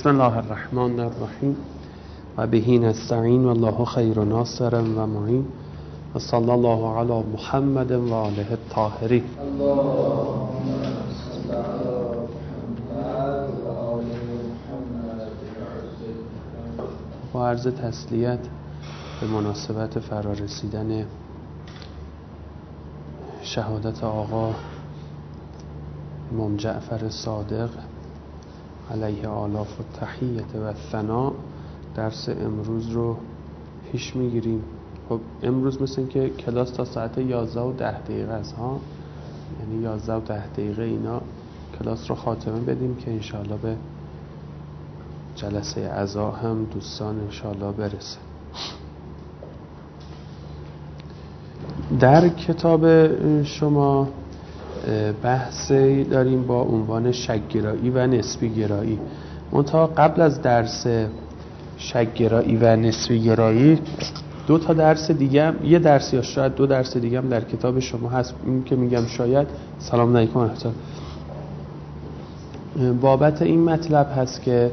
بسم الله الرحمن الرحیم و بهی نستعین والله خیر ناصر و معین و صلی الله علی محمد و آله الطاهرین. با عرض تسلیت به مناسبت فرارسیدن شهادت آقا امام جعفر صادق علیه آلاف التحیة و الثناء درس امروز رو پیش میگیریم. خب امروز مثل این که کلاس تا ساعت 11 و 10 دقیقه است ها، یعنی 11 و 10 دقیقه اینا کلاس رو خاتمه بدیم که انشاءالله به جلسه عزا هم دوستان انشاءالله برسه. در کتاب شما بحثی داریم با عنوان شک‌گرایی و نسبی گرایی. منتها قبل از درس شک‌گرایی و نسبی گرایی دو تا درس دیگه هم، یه درس یا شاید دو درس دیگه هم در کتاب شما هست. این که میگم شاید، سلام علیکم احسان، بابت این مطلب هست که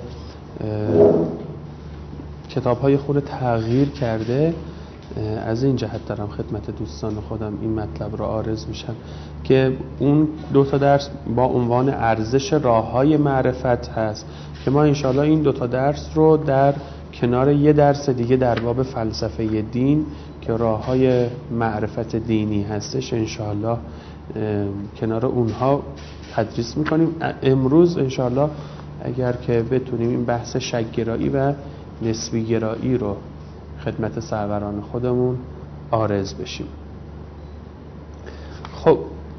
کتاب‌های خود تغییر کرده. از این جهت دارم خدمت دوستان خودم این مطلب رو عارض میشم که اون دو تا درس با عنوان ارزش راه‌های معرفت هست که ما انشالله این دو تا درس رو در کنار یه درس دیگه در باب فلسفه دین که راه‌های معرفت دینی هستش انشالله کنار اونها تدریس میکنیم. امروز انشالله اگر که بتونیم این بحث شک‌گرایی و نسبی گرایی رو خدمت سروران خودمون عارض بشیم. خب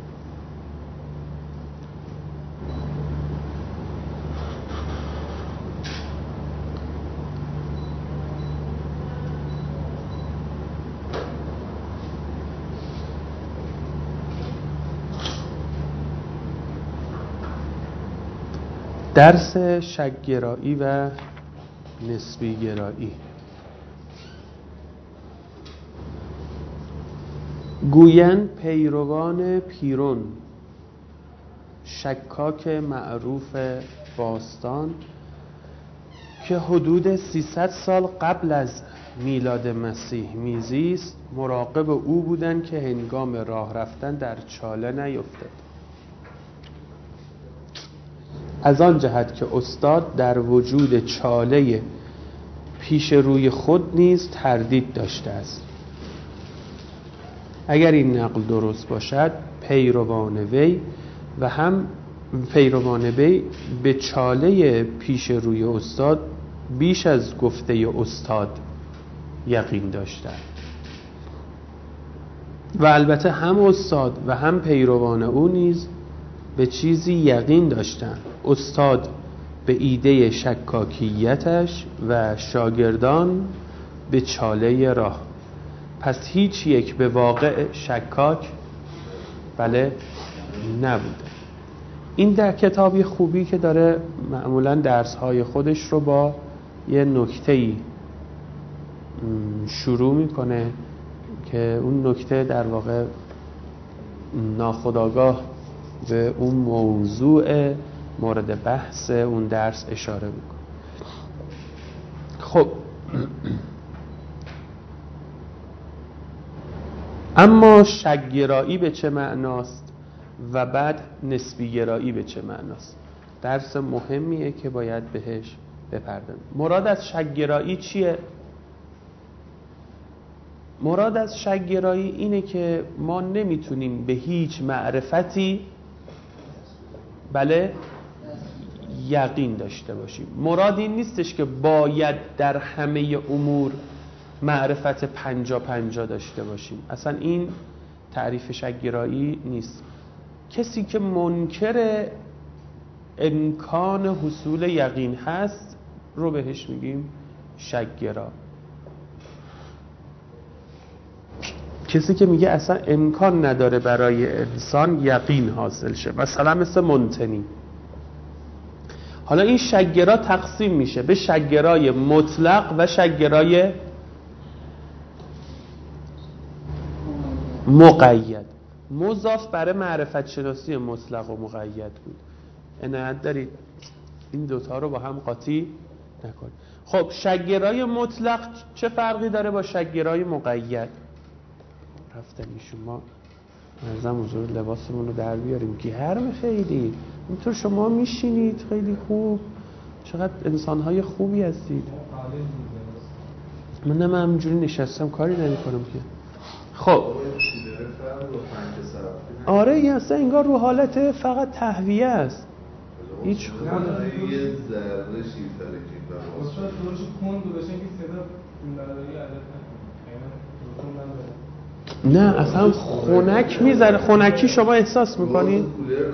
درس شک‌گرایی و نسبی گرایی. گویند پیروان پیرون، شکاک معروف باستان، که حدود 300 سال قبل از میلاد مسیح میزیست، مراقب او بودند که هنگام راه رفتن در چاله نیفتد. از آن جهت که استاد در وجود چاله پیش روی خود نیز تردید داشته است. اگر این نقل درست باشد، پیروان وی به چاله پیش روی استاد بیش از گفته استاد یقین داشتند و البته هم استاد و هم پیروان او نیز به چیزی یقین داشتند. استاد به ایده شکاکیتش و شاگردان به چاله راه. پس هیچ یک به واقع شکاک نبوده. این در کتابی خوبی که داره معمولا درس‌های خودش رو با یه نکته‌ای شروع میکنه که اون نکته در واقع ناخودآگاه به اون موضوع مورد بحث اون درس اشاره میکنه. خب اما شک‌گرایی به چه معناست و بعد نسبی گرایی به چه معناست؟ درس مهمیه که باید بهش بپردازیم. مراد از شک‌گرایی چیه؟ مراد از شک‌گرایی اینه که ما نمیتونیم به هیچ معرفتی یقین داشته باشیم. مراد این نیستش که باید در همه امور معرفت 50-50 داشته باشیم. اصلا این تعریف شک‌گرایی نیست. کسی که منکر امکان حصول یقین هست رو بهش میگیم شک‌گرا. کسی که میگه اصلا امکان نداره برای انسان یقین حاصل شه، مثلا مثل منتنی. حالا این شک‌گرا تقسیم میشه به شک‌گرای مطلق و شک‌گرای مقید. مضاف برای معرفت شناسی مطلق و مقید بود. عنایت دارید؟ این دوتا رو با هم قاطی نکن. خب شک‌گرای مطلق چه فرقی داره با شک‌گرای مقید؟ رفتن ایشون ما ارزم حضور لباسمون رو در بیاریم گرم خیلی. اینطور شما میشینید خیلی خوب، چقدر انسان‌های خوبی هستید. من همینجوری نشستم کاری نمی‌کنم که. خب آره این اصلا انگار رو حالت فقط تهویه است، هیچ خونه یه ذره شیرتره که این بر استاد دورش کند گذاشتن که صدا جونبرداری عدد نکنه. نه اصلا خنک میذاره. خنکی شما احساس میکنید؟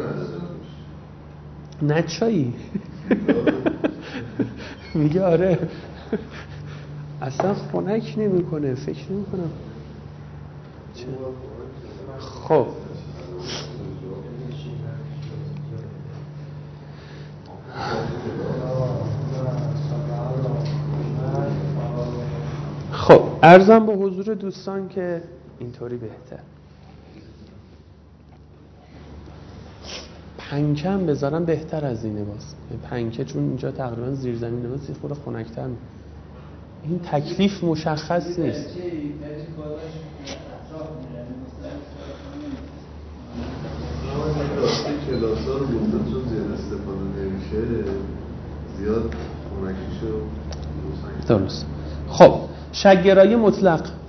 نه چایی میگه آره اصلا خنک نمیکنه، فکر نمیکنم. خب خب عرضم به حضور دوستان که اینطوری بهتر. پنکه هم بذارم بهتر از اینه. باز پنکه چون اینجا تقریبا زیرزمینه باز یه خورده خنک‌تر. این تکلیف مشخص نیست. کلاس‌ها رو گفتم چون زیاد استفاده نمیشه زیاد خنکیشو درست. خب شک‌گرایی مطلق یه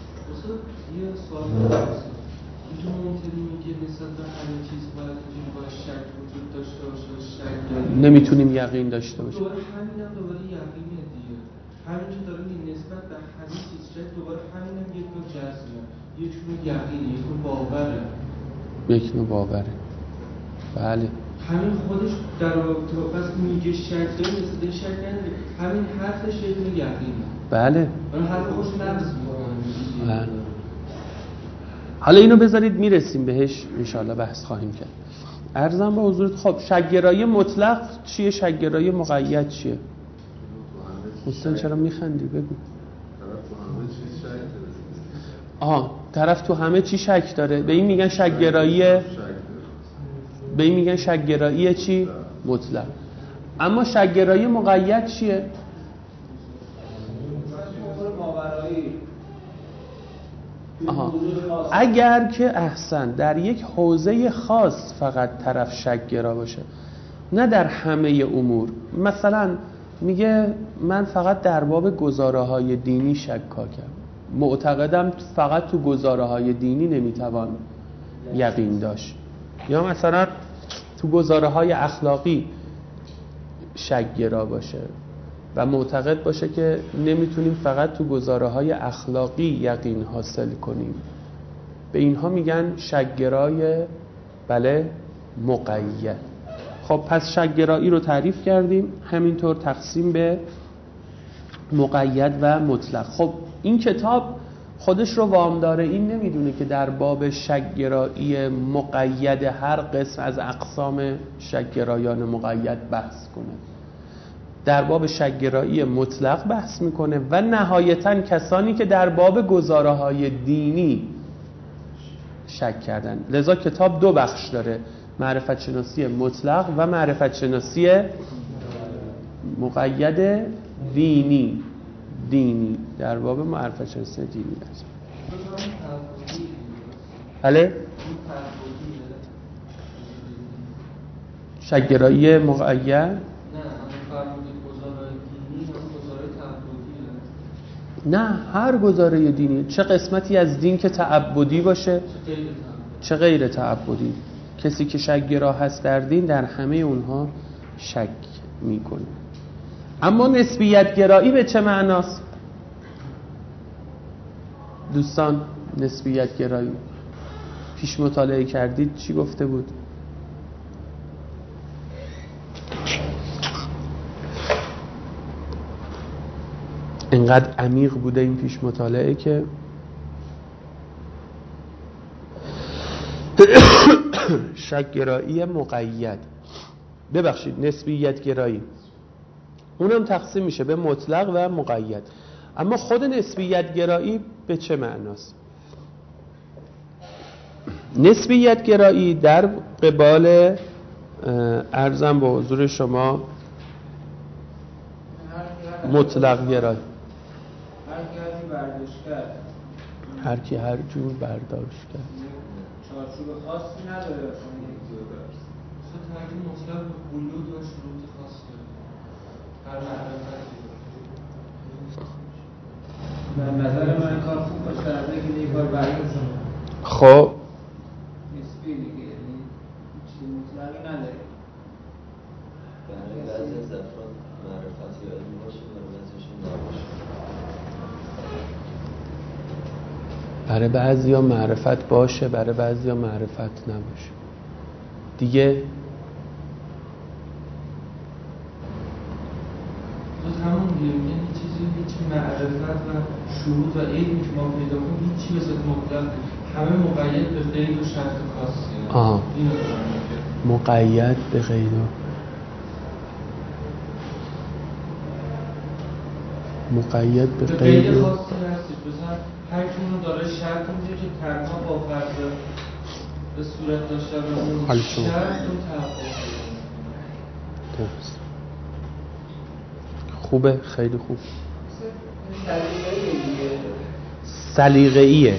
سوال هست. اینجا ممکنه میگه نسبت به همه چیز باید شک وجود داشته باشه، شک نمیتونیم یقین داشته باشیم. دوباره همین هم دوباره یقینه دیگه. همین که داره نسبت به همه چیز شک، دوباره همین هم یک نوع جزمه، یک نوع یقینه، یک نوع باوره. یک نوع باوره. بله. همین خودش در رابطه با پس میگه شک داره نسبت به شک نداره. همین حرفش یک نوع یقینه. بله. من حرف خوش نقص میکنم. بله. حالا اینو بذارید میرسیم بهش انشاءالله بحث خواهیم کرد. عرضم به حضورت خب شک‌گرایی مطلق چیه؟ شک‌گرایی مقید چیه؟ حسین چرا میخندی؟ بگو. طرف تو همه چی شک داره. به این میگن شک‌گرایی، به این میگن شک‌گرایی چی؟ مطلق. اما شک‌گرایی مقید چیه؟ اگر که احسن در یک حوزه خاص فقط طرف شک‌گرا باشه، نه در همه امور. مثلا میگه من فقط در باب گزاره‌های دینی شکاکم، معتقدم فقط تو گزاره‌های دینی نمیتوان یقین داشت. یا مثلا تو گزاره‌های اخلاقی شک‌گرا باشه و معتقد باشه که نمیتونیم فقط تو گزاره‌های اخلاقی یقین حاصل کنیم. به اینها میگن شک‌گرای بله مقید. خب پس شک‌گرایی رو تعریف کردیم، همینطور تقسیم به مقید و مطلق. خب این کتاب خودش رو وام داره این نمیدونه که در باب شک‌گرایی مقید هر قسم از اقسام شک‌گرایان مقید بحث کنه. در باب شک‌گرایی مطلق بحث میکنه و نهایتاً کسانی که در باب گزاره‌های دینی شک کردن. لذا کتاب دو بخش داره، معرفت شناسی مطلق و معرفت شناسی مقید دینی در باب معرفت شناسی دینی است. بله؟ شک‌گرایی مقید نه، هر گزاره دینی، چه قسمتی از دین که تعبدی باشه چه غیر تعبدی. کسی که شک‌گرا هست در دین در همه اونها شک میکنه. اما نسبیت گرایی به چه معناست؟ دوستان نسبیت گرایی پیش مطالعه کردید چی گفته بود؟ اینقدر عمیق بوده این پیش مطالعه که شک‌گرایی مقید، ببخشید نسبیت گرایی، اونم تقسیم میشه به مطلق و مقید. اما خود نسبیت گرایی به چه معناست؟ نسبیت گرایی در قبال عرضم به حضور شما مطلق گرایی. هر کی هر جور برداشت کرد. چارچوب خاصی نداره اصلا تعریف مطلق به قیود و شروط خاصی داره. هر معرفتی به نظر من کار خوب باشه در حدی که دیگه کار برای خب نسبی دیگه، یعنی چیز مطلقی نداره. برای بعضی از افراد معرفت یا علم باشه، برای بعضیشون نباشه. برای بعضیا معرفت باشه، برای بعضیا معرفت نباشه. دیگه همون دیگه میگن هیچ معرفت و شهود و علمی که ما پیدا کنیم هیچی به صورت مطلق، همه مقید به قید و شرط خاصی. اینو مقید به قید و مقید به قید خاصی هستش. مثلا هر کیونو داره شرط میشه که تنها با فرض به صورت داشته و اون شرط اون تحقق درست. خوبه، خیلی خوب. سلیقه‌ایه.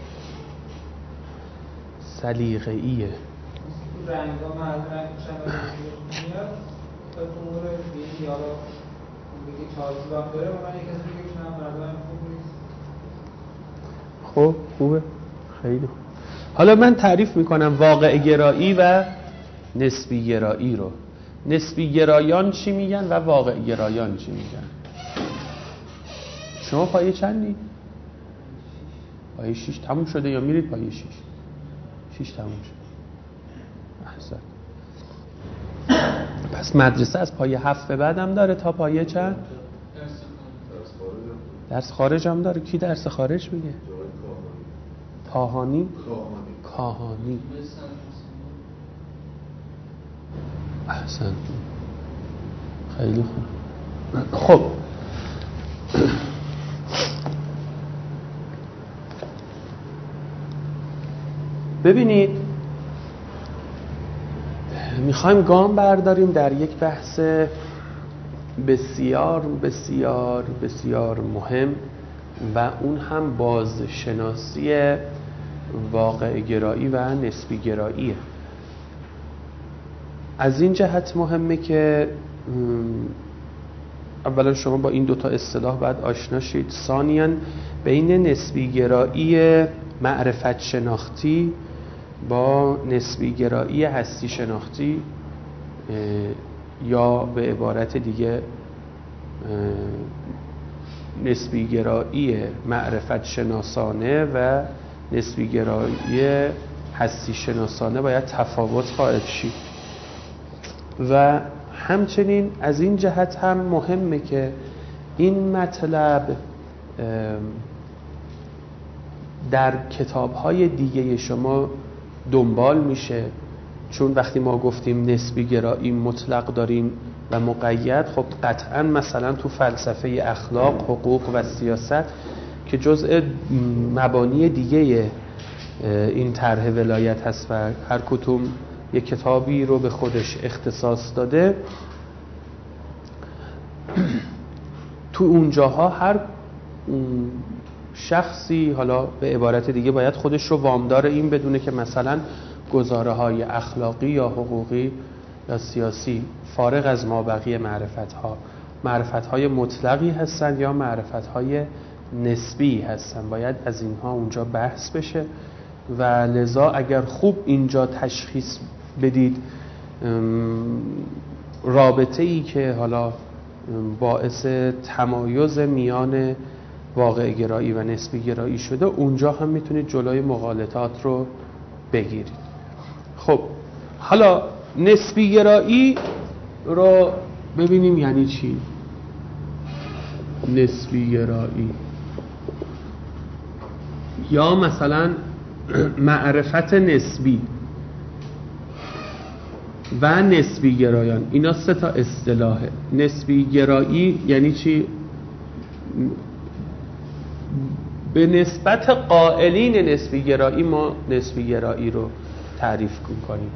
سلیقه‌ایه. رنگا معلوم رنگ میشن و میاد تا امور دیگه یارا میگه چارچوب هم داره و من یک کسی میگه که نه مردم خوب نیست. خب خوبه، خیلی خوب. حالا من تعریف میکنم واقع گرایی و نسبی گرایی رو. نسبی گرایان چی میگن و واقع گرایان چی میگن؟ شما پایه چندی؟ پایه 6 تموم شده یا میرید پایه 6؟ 6 تموم شد. احسن. پس مدرسه از پایه 7 به بعد هم داره تا پایه چند؟ درس خارج هم داره. کی درس خارج میگه؟ تاهانی؟ کاهانی. احسن. خیلی خوب. خب ببینید، میخوایم گام برداریم در یک بحث بسیار بسیار بسیار مهم و اون هم بازشناسی واقع گرایی و نسبی گراییه. از این جهت مهمه که اولا شما با این دوتا اصطلاح باید آشنا شید. ثانیاً بین نسبی گرایی معرفت شناختی با نسبی گرایی هستی شناختی یا به عبارت دیگه نسبی گرایی معرفت شناسانه و نسبی گرایی هستی شناسانه باید تفاوت قائل شید. و همچنین از این جهت هم مهمه که این مطلب در کتاب‌های دیگه شما دنبال میشه، چون وقتی ما گفتیم نسبی گرایی مطلق داریم و مقید، خب قطعاً مثلا تو فلسفه اخلاق، حقوق و سیاست که جزء مبانی دیگه این طرح ولایت هست و هر کدوم یک کتابی رو به خودش اختصاص داده، تو اونجاها هر شخصی حالا به عبارت دیگه باید خودش رو وامدار این بدونه که مثلا گزاره‌های اخلاقی یا حقوقی یا سیاسی فارغ از مابقی معرفت‌های مطلقی هستن یا معرفت‌های نسبی هستن. باید از اینها اونجا بحث بشه و لذا اگر خوب اینجا تشخیص بدید رابطه‌ای که حالا باعث تمایز میان واقع گرایی و نسبی گرایی شده، اونجا هم میتونید جلوی مغالطات رو بگیرید. خب حالا نسبی گرایی رو ببینیم یعنی چی. نسبی گرایی یا مثلا معرفت نسبی و نسبی گرایان، اینا سه تا اصطلاحه. نسبی گرایی یعنی چی؟ به نسبت قائلین نسبی گرایی ما نسبی گرایی رو تعریف کنیم،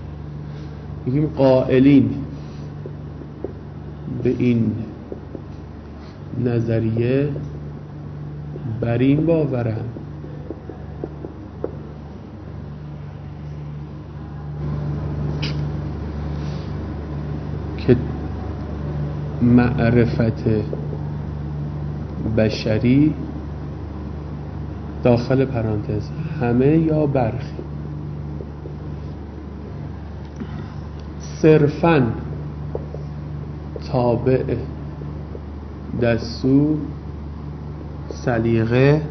میگیم قائلین به این نظریه بر این باورم که معرفت بشری داخل پرانتز همه یا برخی صرفاً تابع دستور، سلیقه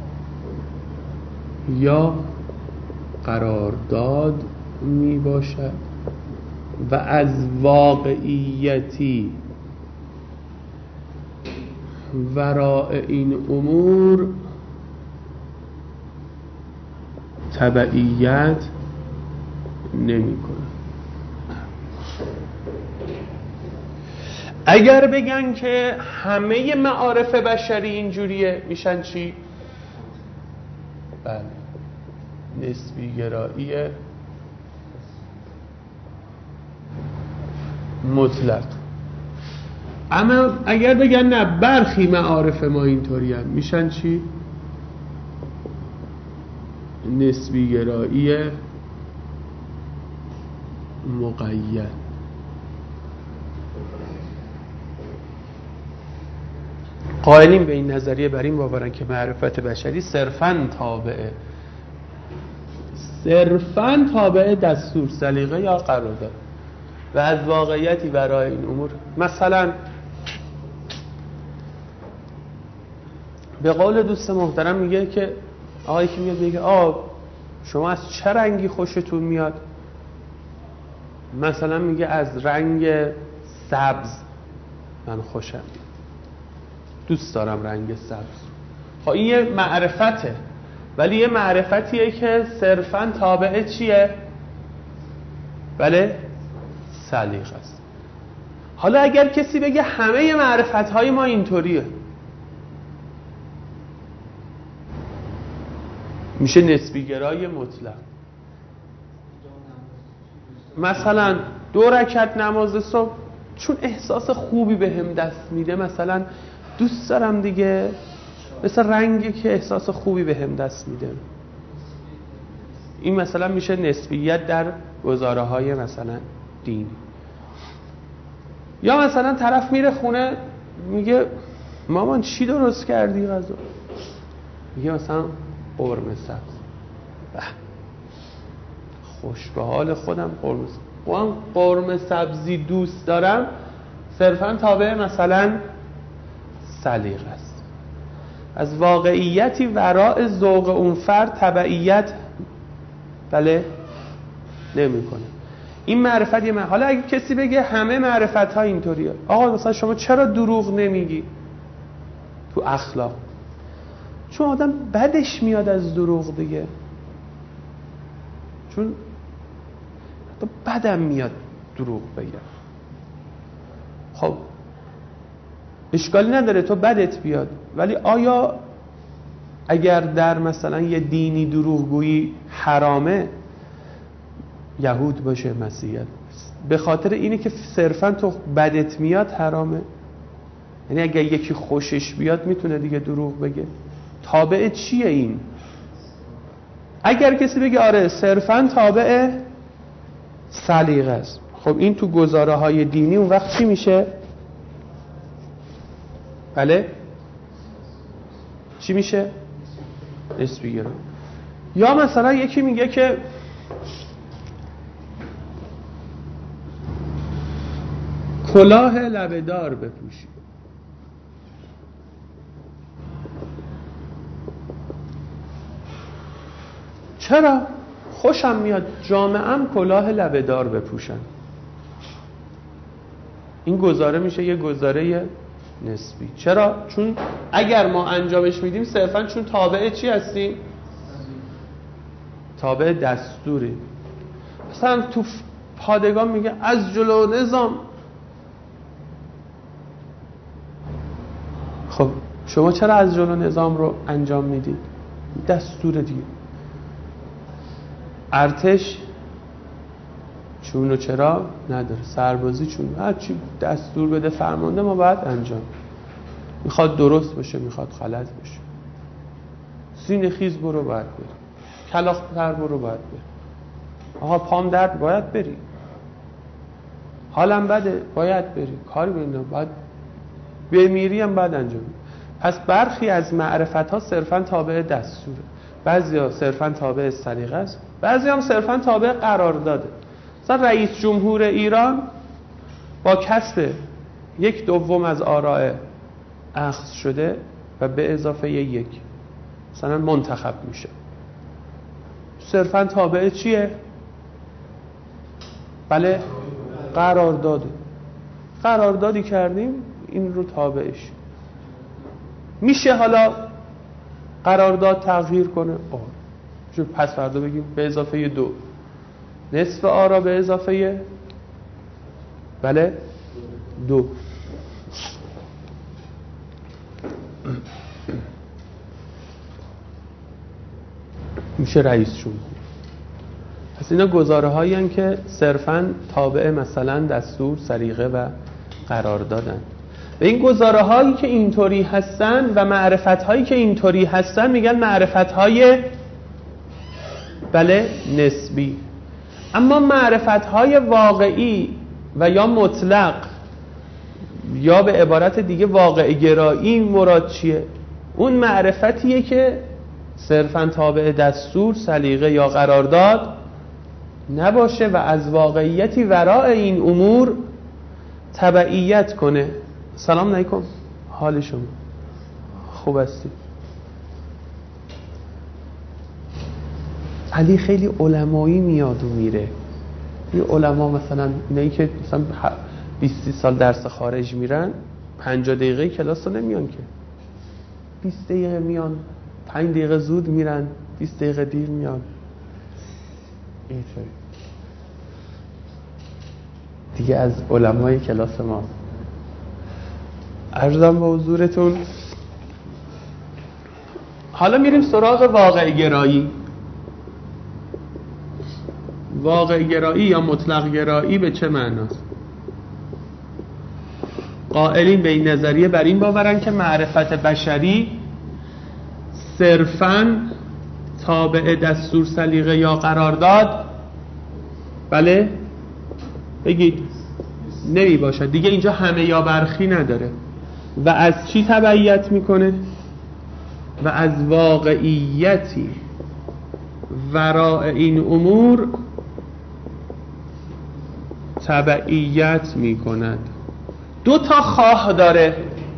یا قرارداد می باشد و از واقعیتی وراء این امور تبعیت نمی کند. اگر بگن که همه معارف بشری اینجوریه میشن چی؟ بله، نسبی گرایی مطلق. اما اگر بگن نه برخی معارف ما اینطوری هم میشن چی؟ نسبی گرایی مقید. قائلین به این نظریه بر این باورن که معرفت بشری صرفاً تابع دستور، سلیقه یا قرارداد و از واقعیتی برای این امور. مثلا به قول دوست محترم میگه که آقایی که میاد میگه شما از چه رنگی خوشتون میاد؟ مثلا میگه از رنگ سبز من خوشم، دوست دارم رنگ سبز. خب این یه معرفته، ولی یه معرفتیه که صرفاً تابع چیه؟ بله، سلیقه است. حالا اگر کسی بگه همه معرفت‌های ما اینطوریه، میشه نسبی گرای مطلق. مثلا 2 رکعت نماز صبح چون احساس خوبی بهم دست میده، مثلا دوست دارم دیگه، مثل رنگی که احساس خوبی بهم دست میده. این مثلا میشه نسبیت در گزاره‌های مثلا دینی. یا مثلا طرف میره خونه میگه مامان چی درست کردی غذا؟ میگه مثلا قرمه سبز. خوش به حال خودم قرمه سبزی دوست دارم، صرفاً تابع مثلا سلیقه است. از واقعیتی وراء ذوق اون فرد تبعیت بله نمی‌کنه. این معرفت یه حالا اگه کسی بگه همه معرفت ها اینطوریه، آقا مثلا شما چرا دروغ نمیگی تو اخلاق؟ چون آدم بدش میاد از دروغ دیگه، چون بدم میاد دروغ بگم. خب اشکالی نداره تو بدت بیاد، ولی آیا اگر در مثلا یه دینی دروغگویی حرامه، یهود باشه، مسیحیت، به خاطر اینه که صرفا تو بدت میاد حرامه؟ یعنی اگر یکی خوشش بیاد میتونه دیگه دروغ بگه؟ تابع چیه این؟ اگر کسی بگه آره صرفا تابع سلیقه است، خب این تو گزاره های دینی اون وقت چی میشه؟ بله چی میشه؟ نسبی گرایی. یا مثلا یکی میگه که کلاه لبه‌دار بپوشی. چرا؟ خوشم میاد جامعه‌ام کلاه لبه‌دار بپوشن. این گزاره میشه یه گزاره نسبی. چرا؟ چون اگر ما انجامش میدیم صرفاً چون تابع چی هستیم؟ تابع دستوری. مثلا تو پادگان میگه از جلو نظام. خب شما چرا از جلو نظام رو انجام میدید؟ دستور دیگه. ارتش چون و چرا نداره، سربازی چون، هر چی دستور بده فرمانده ما باید انجام. میخواد درست باشه میخواد غلط باشه. سینه خیز برو باید بری، کلاغ‌تر برو باید بری، آقا پام درد باید بری، حالم بده باید بری، کاری بندم باید بمیری هم باید انجام. پس برخی از معرفت ها صرفا تابع دستوره، بعضی ها صرفا تابع سلیقه است، بعضی هم صرفا تابع قرارداده. مثلا رئیس جمهور ایران با کسب 1/2 از آراء اخذ شده و به اضافه 1 مثلا منتخب میشه، صرفا تابع چیه؟ بله قرارداده. قراردادی کردیم این رو تابعش میشه. حالا قرارداد تغییر کنه پس فردا بگیم به اضافه 2 نصف آرا به اضافه بله 2. میشه رئیس جمهور. پس اینا گزاره هایی هستند که صرفاً تابع مثلا دستور، سریقه و قراردادن. و این گزاره هایی که اینطوری هستن و معرفت هایی که اینطوری هستن میگن معرفت های بله نسبی. اما معرفت های واقعی و یا مطلق یا به عبارت دیگه واقع گرایی مراد چیه؟ اون معرفتیه که صرفاً تابع دستور، سلیقه یا قرارداد نباشه و از واقعیتی وراء این امور تبعیت کنه. سلام علیکم، حال شما خوب هستی؟ علی خیلی علمایی میاد و میره. این علما مثلا اینایی که مثلا 20 سال درس خارج میرن 50 دقیقه کلاس رو نمیان که، 20 دقیقه میان، 5 دقیقه زود میرن، 20 دقیقه دیر میان. اینطوری دیگه از علمای کلاس ما. عرضم به حضورتون حالا میریم سراغ واقع گرایی. واقع گرایی یا مطلق گرایی به چه معناست؟ قائلین به این نظریه بر این باورن که معرفت بشری صرفاً تابع دستور، سلیقه یا قرارداد بله بگید نمی باشد. دیگه اینجا همه یا برخی نداره. و از چی تبعیت میکنه؟ و از واقعیتی وراء این امور تبعیت میکند. 2 تا خواه داره.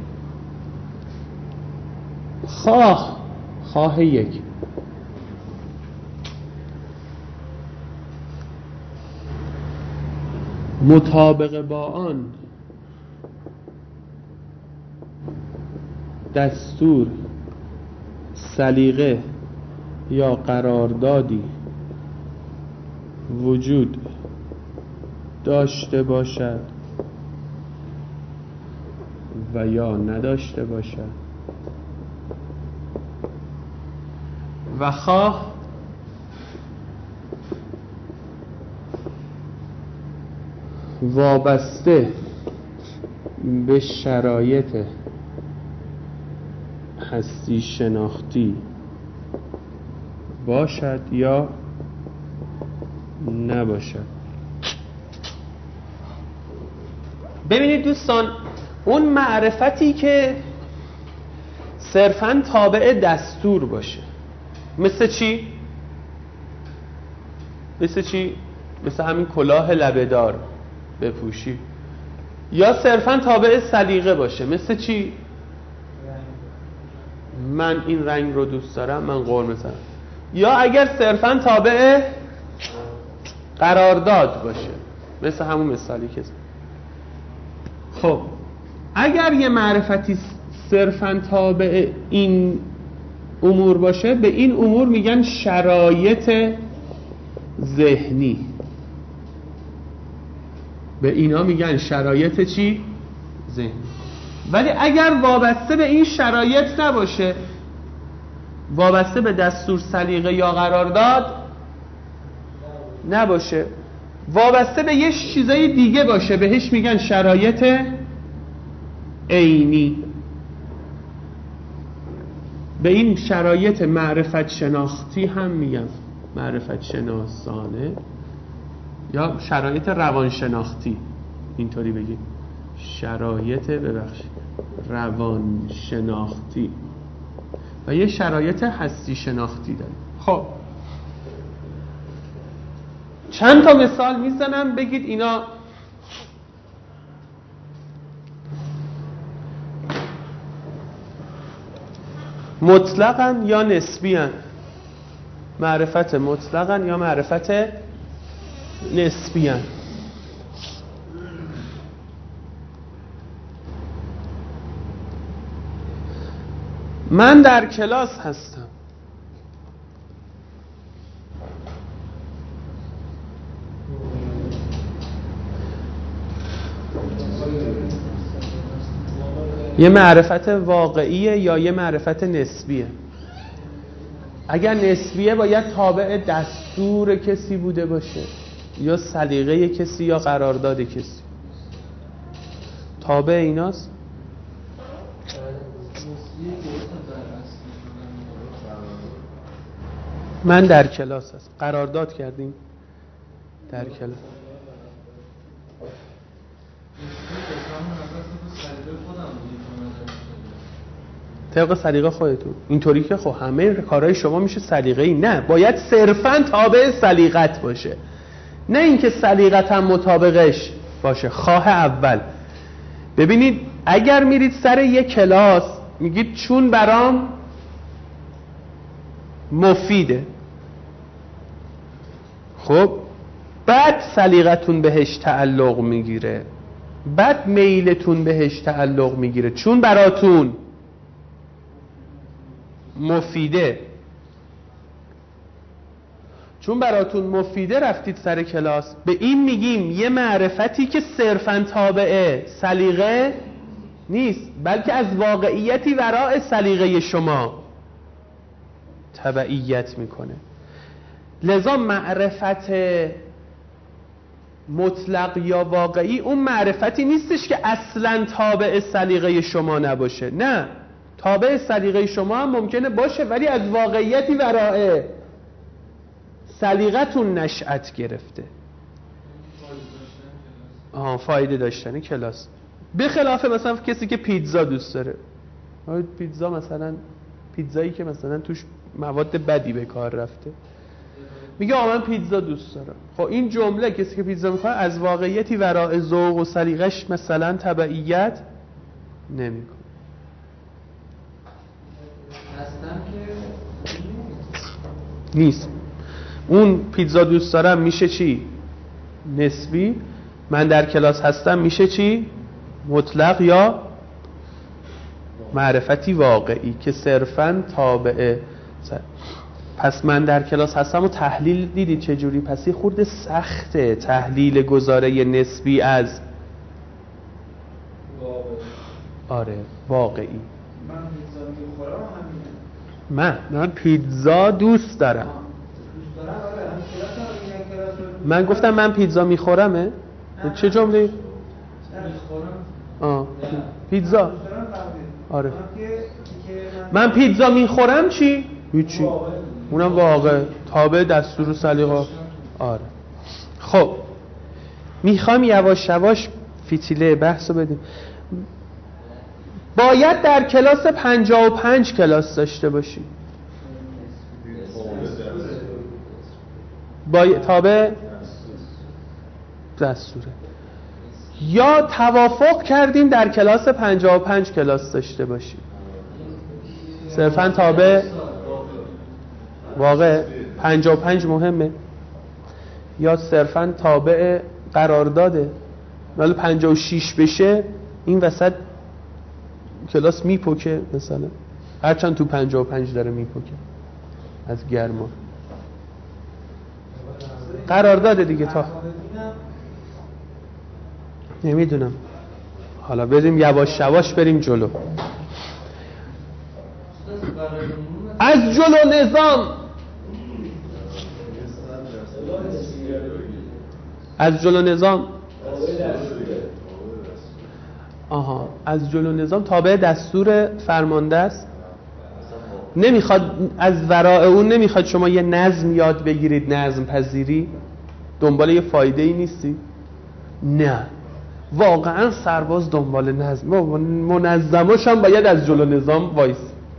خواه 1 مطابق با آن دستور، سلیقه یا قراردادی وجود داشته باشد و یا نداشته باشد و خواه وابسته به شرایط هستی شناختی باشد یا نباشد. ببینید دوستان، اون معرفتی که صرفاً تابع دستور باشه مثل چی؟ مثل همین کلاه لبه‌دار بپوشی. یا صرفاً تابع سلیقه باشه مثل چی؟ من این رنگ رو دوست دارم، من قرمه زنم. یا اگر صرفاً تابع قرارداد باشه مثل همون مثالی که خب اگر یه معرفتی صرفاً تابع این امور باشه به این امور میگن شرایط ذهنی. به اینا میگن شرایط چی؟ ذهنی. ولی اگر وابسته به این شرایط نباشه، وابسته به دستور، سلیقه یا قرارداد نباشه، وابسته به یه چیزای دیگه باشه، بهش میگن شرایط عینی. به این شرایط معرفت شناختی هم میگم معرفت شناسانه یا شرایط روانشناختی، اینطوری بگیم شرایط روانشناختی و یه شرایط هستی شناختی داریم. خب چند تا مثال میزنم بگید اینا مطلقاً یا نسبیاً، معرفت مطلقاً یا معرفت نسبیاً. من در کلاس هستم، یه معرفت واقعیه یا یه معرفت نسبیه؟ اگر نسبیه باید تابع دستور کسی بوده باشه یا سلیقه کسی یا قرارداد کسی. تابع ایناست؟ من در کلاس هست، قرارداد کردیم در کلاس. طبق سلیقه خودتون اینطوری که خب همه کارهای شما میشه سلیقه‌ای، نه باید صرفاً تابع سلیقت باشه، نه اینکه سلیقت هم مطابقش باشه. خواه اول ببینید اگر میرید سر یک کلاس میگید چون برام مفیده، خب بعد سلیقتون بهش تعلق میگیره، بعد میلتون بهش تعلق میگیره، چون براتون مفیده، چون براتون مفیده رفتید سر کلاس. به این میگیم یه معرفتی که صرفاً تابع سلیقه نیست، بلکه از واقعیتی وراء سلیقه شما تبعیت میکنه. لذا معرفت مطلق یا واقعی اون معرفتی نیستش که اصلاً تابع سلیقه شما نباشه، نه تابع سلیقه شما هم ممکنه باشه ولی از واقعیتی وراء سلیقتون نشأت گرفته. فایده داشتن کلاس، به خلاف مثلا کسی که پیتزا دوست داره، پیتزا مثلا پیتزایی که مثلا توش مواد بدی به کار رفته، میگه من پیتزا دوست دارم. خب این جمله کسی که پیتزا میخواد از واقعیتی وراء ذوق و سلیقش مثلا تبعیت نمیکنه. هستم که نیست. اون پیتزا دوست دارم میشه چی؟ نسبی. من در کلاس هستم میشه چی؟ مطلق یا معرفتی واقعی که صرفاً تابع. پس من در کلاس هستم و تحلیل دیدید چجوری؟ پس یه خورده سخته تحلیل گزاره نسبی از آره واقعی. من پیتزا دوست دارم. من گفتم من پیتزا میخورمه؟ چه جمله؟ پیتزا. آره. من پیتزا میخورم چی؟ هیچی. اونم واقع تابع دستور و سلیقه. آره. خب میخوام یواش یواش فتیله بحثو بدیم. باید در کلاس 55 کلاس داشته باشی. تابع دستوره. یا توافق کردیم در کلاس 55 کلاس داشته باشی، صرفاً تابع واقع 55 مهمه، یا صرفاً تابع قرارداده. ولی 56 بشه این وسط کلاس میپکه، مثلا هرچند تو 55 داره میپکه از گرما. قرارداد دیگه. تا نمیدونم، حالا بریم یواش یواش بریم جلو. از جلو نظام، از جلو نظام از جلو نظام تابع دستور فرمانده است. نمیخواد از وراء اون نمیخواد شما یه نظم یاد بگیرید، نظم پذیری، دنبال یه فایده ای نیستی؟ نه، واقعا سرباز دنبال نظم، منظماش هم باید از جلو نظام وایس.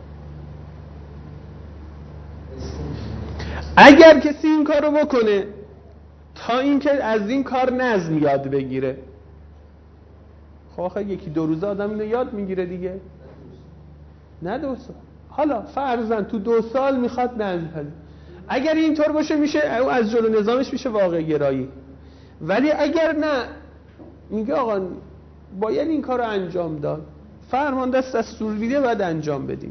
اگر کسی این کارو بکنه تا اینکه از این کار نظم یاد بگیره، خب آخه یکی دو روزه آدم اینو یاد میگیره دیگه، نه 2 سال. حالا فرضاً تو 2 سال میخواد نظم پذیر، اگر اینطور باشه میشه از جلو نظامش میشه واقع گرایی. ولی اگر نه، میگه آقا باید این کار رو انجام داد، فرمانده است دستور میده باید انجام بدیم.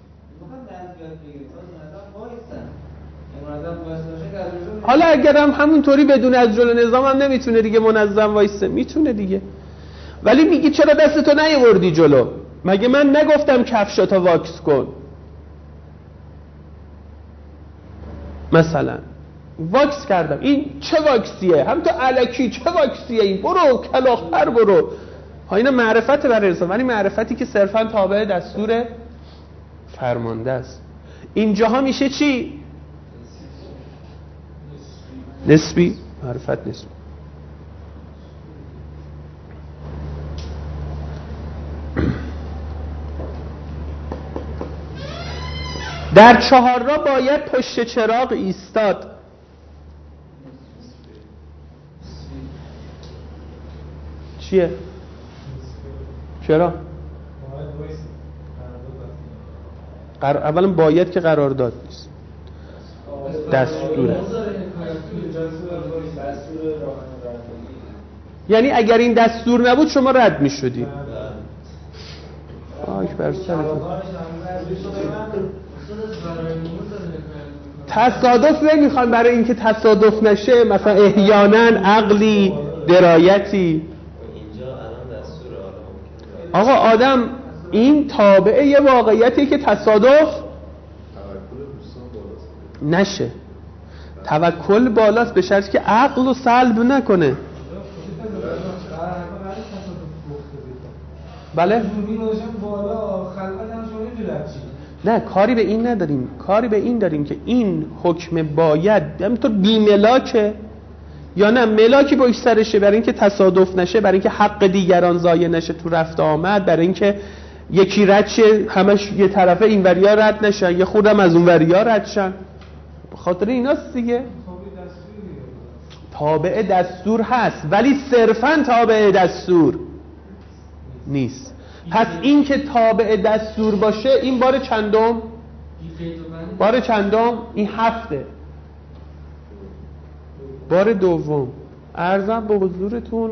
حالا اگرم همونطوری بدون از جلو نظام هم نمیتونه دیگه منظم وایسه، میتونه دیگه. ولی میگی چرا دستتو نیاوردی جلو؟ مگه من نگفتم کفشاتو واکس کن؟ مثلا واکس کردم، این چه واکسیه؟ هم تو الکی چه واکسیه این؟ برو کلاغ‌پر برو. ها اینا معرفت برای انسان، ولی معرفتی که صرفا تابع دستور فرمانده است. اینجاها میشه چی؟ نسبی. معرفت نسبی. در 4 را باید پشت چراغ ایستاد. چیه؟ چرا؟ اولا باید که قرارداد نیست، دستوره. یعنی اگر این دستور نبود شما رد می شدی. بر سرتون. تصادف نمیخوان، برای اینکه تصادف نشه مثلا احیانا عقلی، درایتی. آقا آدم این تابعه یه واقعیتی که تصادف نشه. توکل بالاست به شرطی که عقل رو سلب نکنه. بله؟ نه، کاری به این نداریم، کاری به این داریم که این حکم باید همینطور بی ملاکه یا نه ملاکی پشت سرشه، برای اینکه تصادف نشه، برای اینکه حق دیگران ضایع نشه تو رفت آمد، برای اینکه یکی رد شه همش یه طرفه این وریا رد نشن، یه خودم از اون وریا رد شن. خاطر ایناست دیگه. تابع دستور هست ولی صرفاً تابع دستور نیست. پس این که تابع دستور باشه این بار چندم؟ بار چندم؟ این 7. بار دوم. عرضم به حضورتون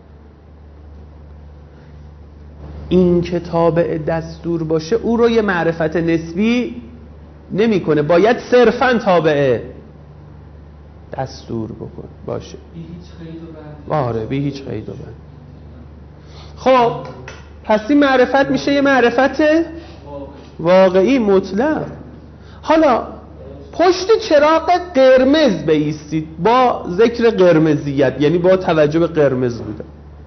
این که تابع دستور باشه او رو یه معرفت نسبی نمی‌کنه، باید صرفاً تابع دستور بکن باشه، بی هیچ قید و بند. آره، بی هیچ قید و بند. خب پس این معرفت میشه یه معرفت واقعی مطلق. حالا پشت چراغ قرمز بایستید با ذکر قرمزیت، یعنی با توجه به قرمز بوده.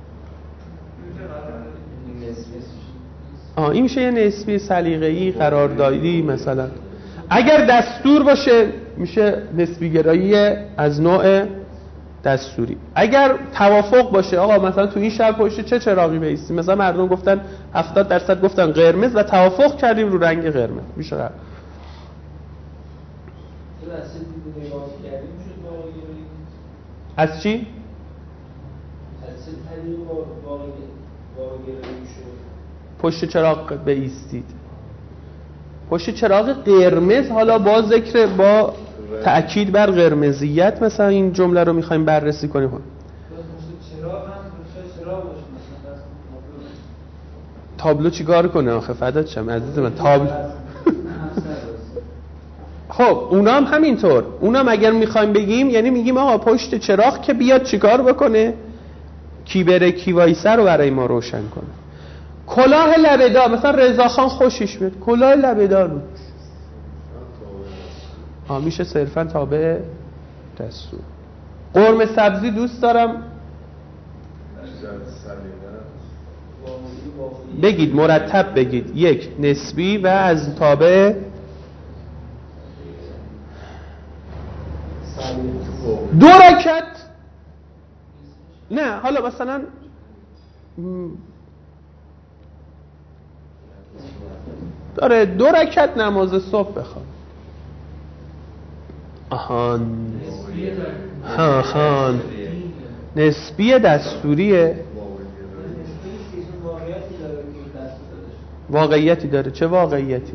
این میشه یه نسبی سلیقه‌ای قراردادی. مثلا اگر دستور باشه میشه نسبی گرایی از نوع دستوری. اگر توافق باشه، آقا مثلا تو این شهر پشت چه چراغی بایستیم، مثلا مردم گفتن 70% گفتن قرمز و توافق کردیم رو رنگ قرمز، میشه قرار. از چی؟ پشت چراغ بایستید. پشت چراغ قرمز، حالا با ذکر با تأکید بر قرمزیت مثلا این جمله رو میخوایم بررسی کنیم. تابلو چیکار کنه آخه فدات شم عزیز من؟ تابلو خب اونا هم همینطور. اونا هم اگر میخوایم بگیم یعنی میگیم آقا پشت چراغ که بیاد چیکار بکنه، کی بره کی وایسه رو برای ما روشن کنه. کلاه لبه‌دار، مثلا رضاخان خوشش میاد کلاه لبه‌دار بود، میشه صرفا تابع دستور. قرمه سبزی دوست دارم بگید، مرتب بگید. 1 نسبی و از تابع 2 رکعت نه، حالا مثلا داره 2 رکعت نماز صبح بخواد. آهان نسبی دستوریه. واقعیتی داره. چه واقعیتی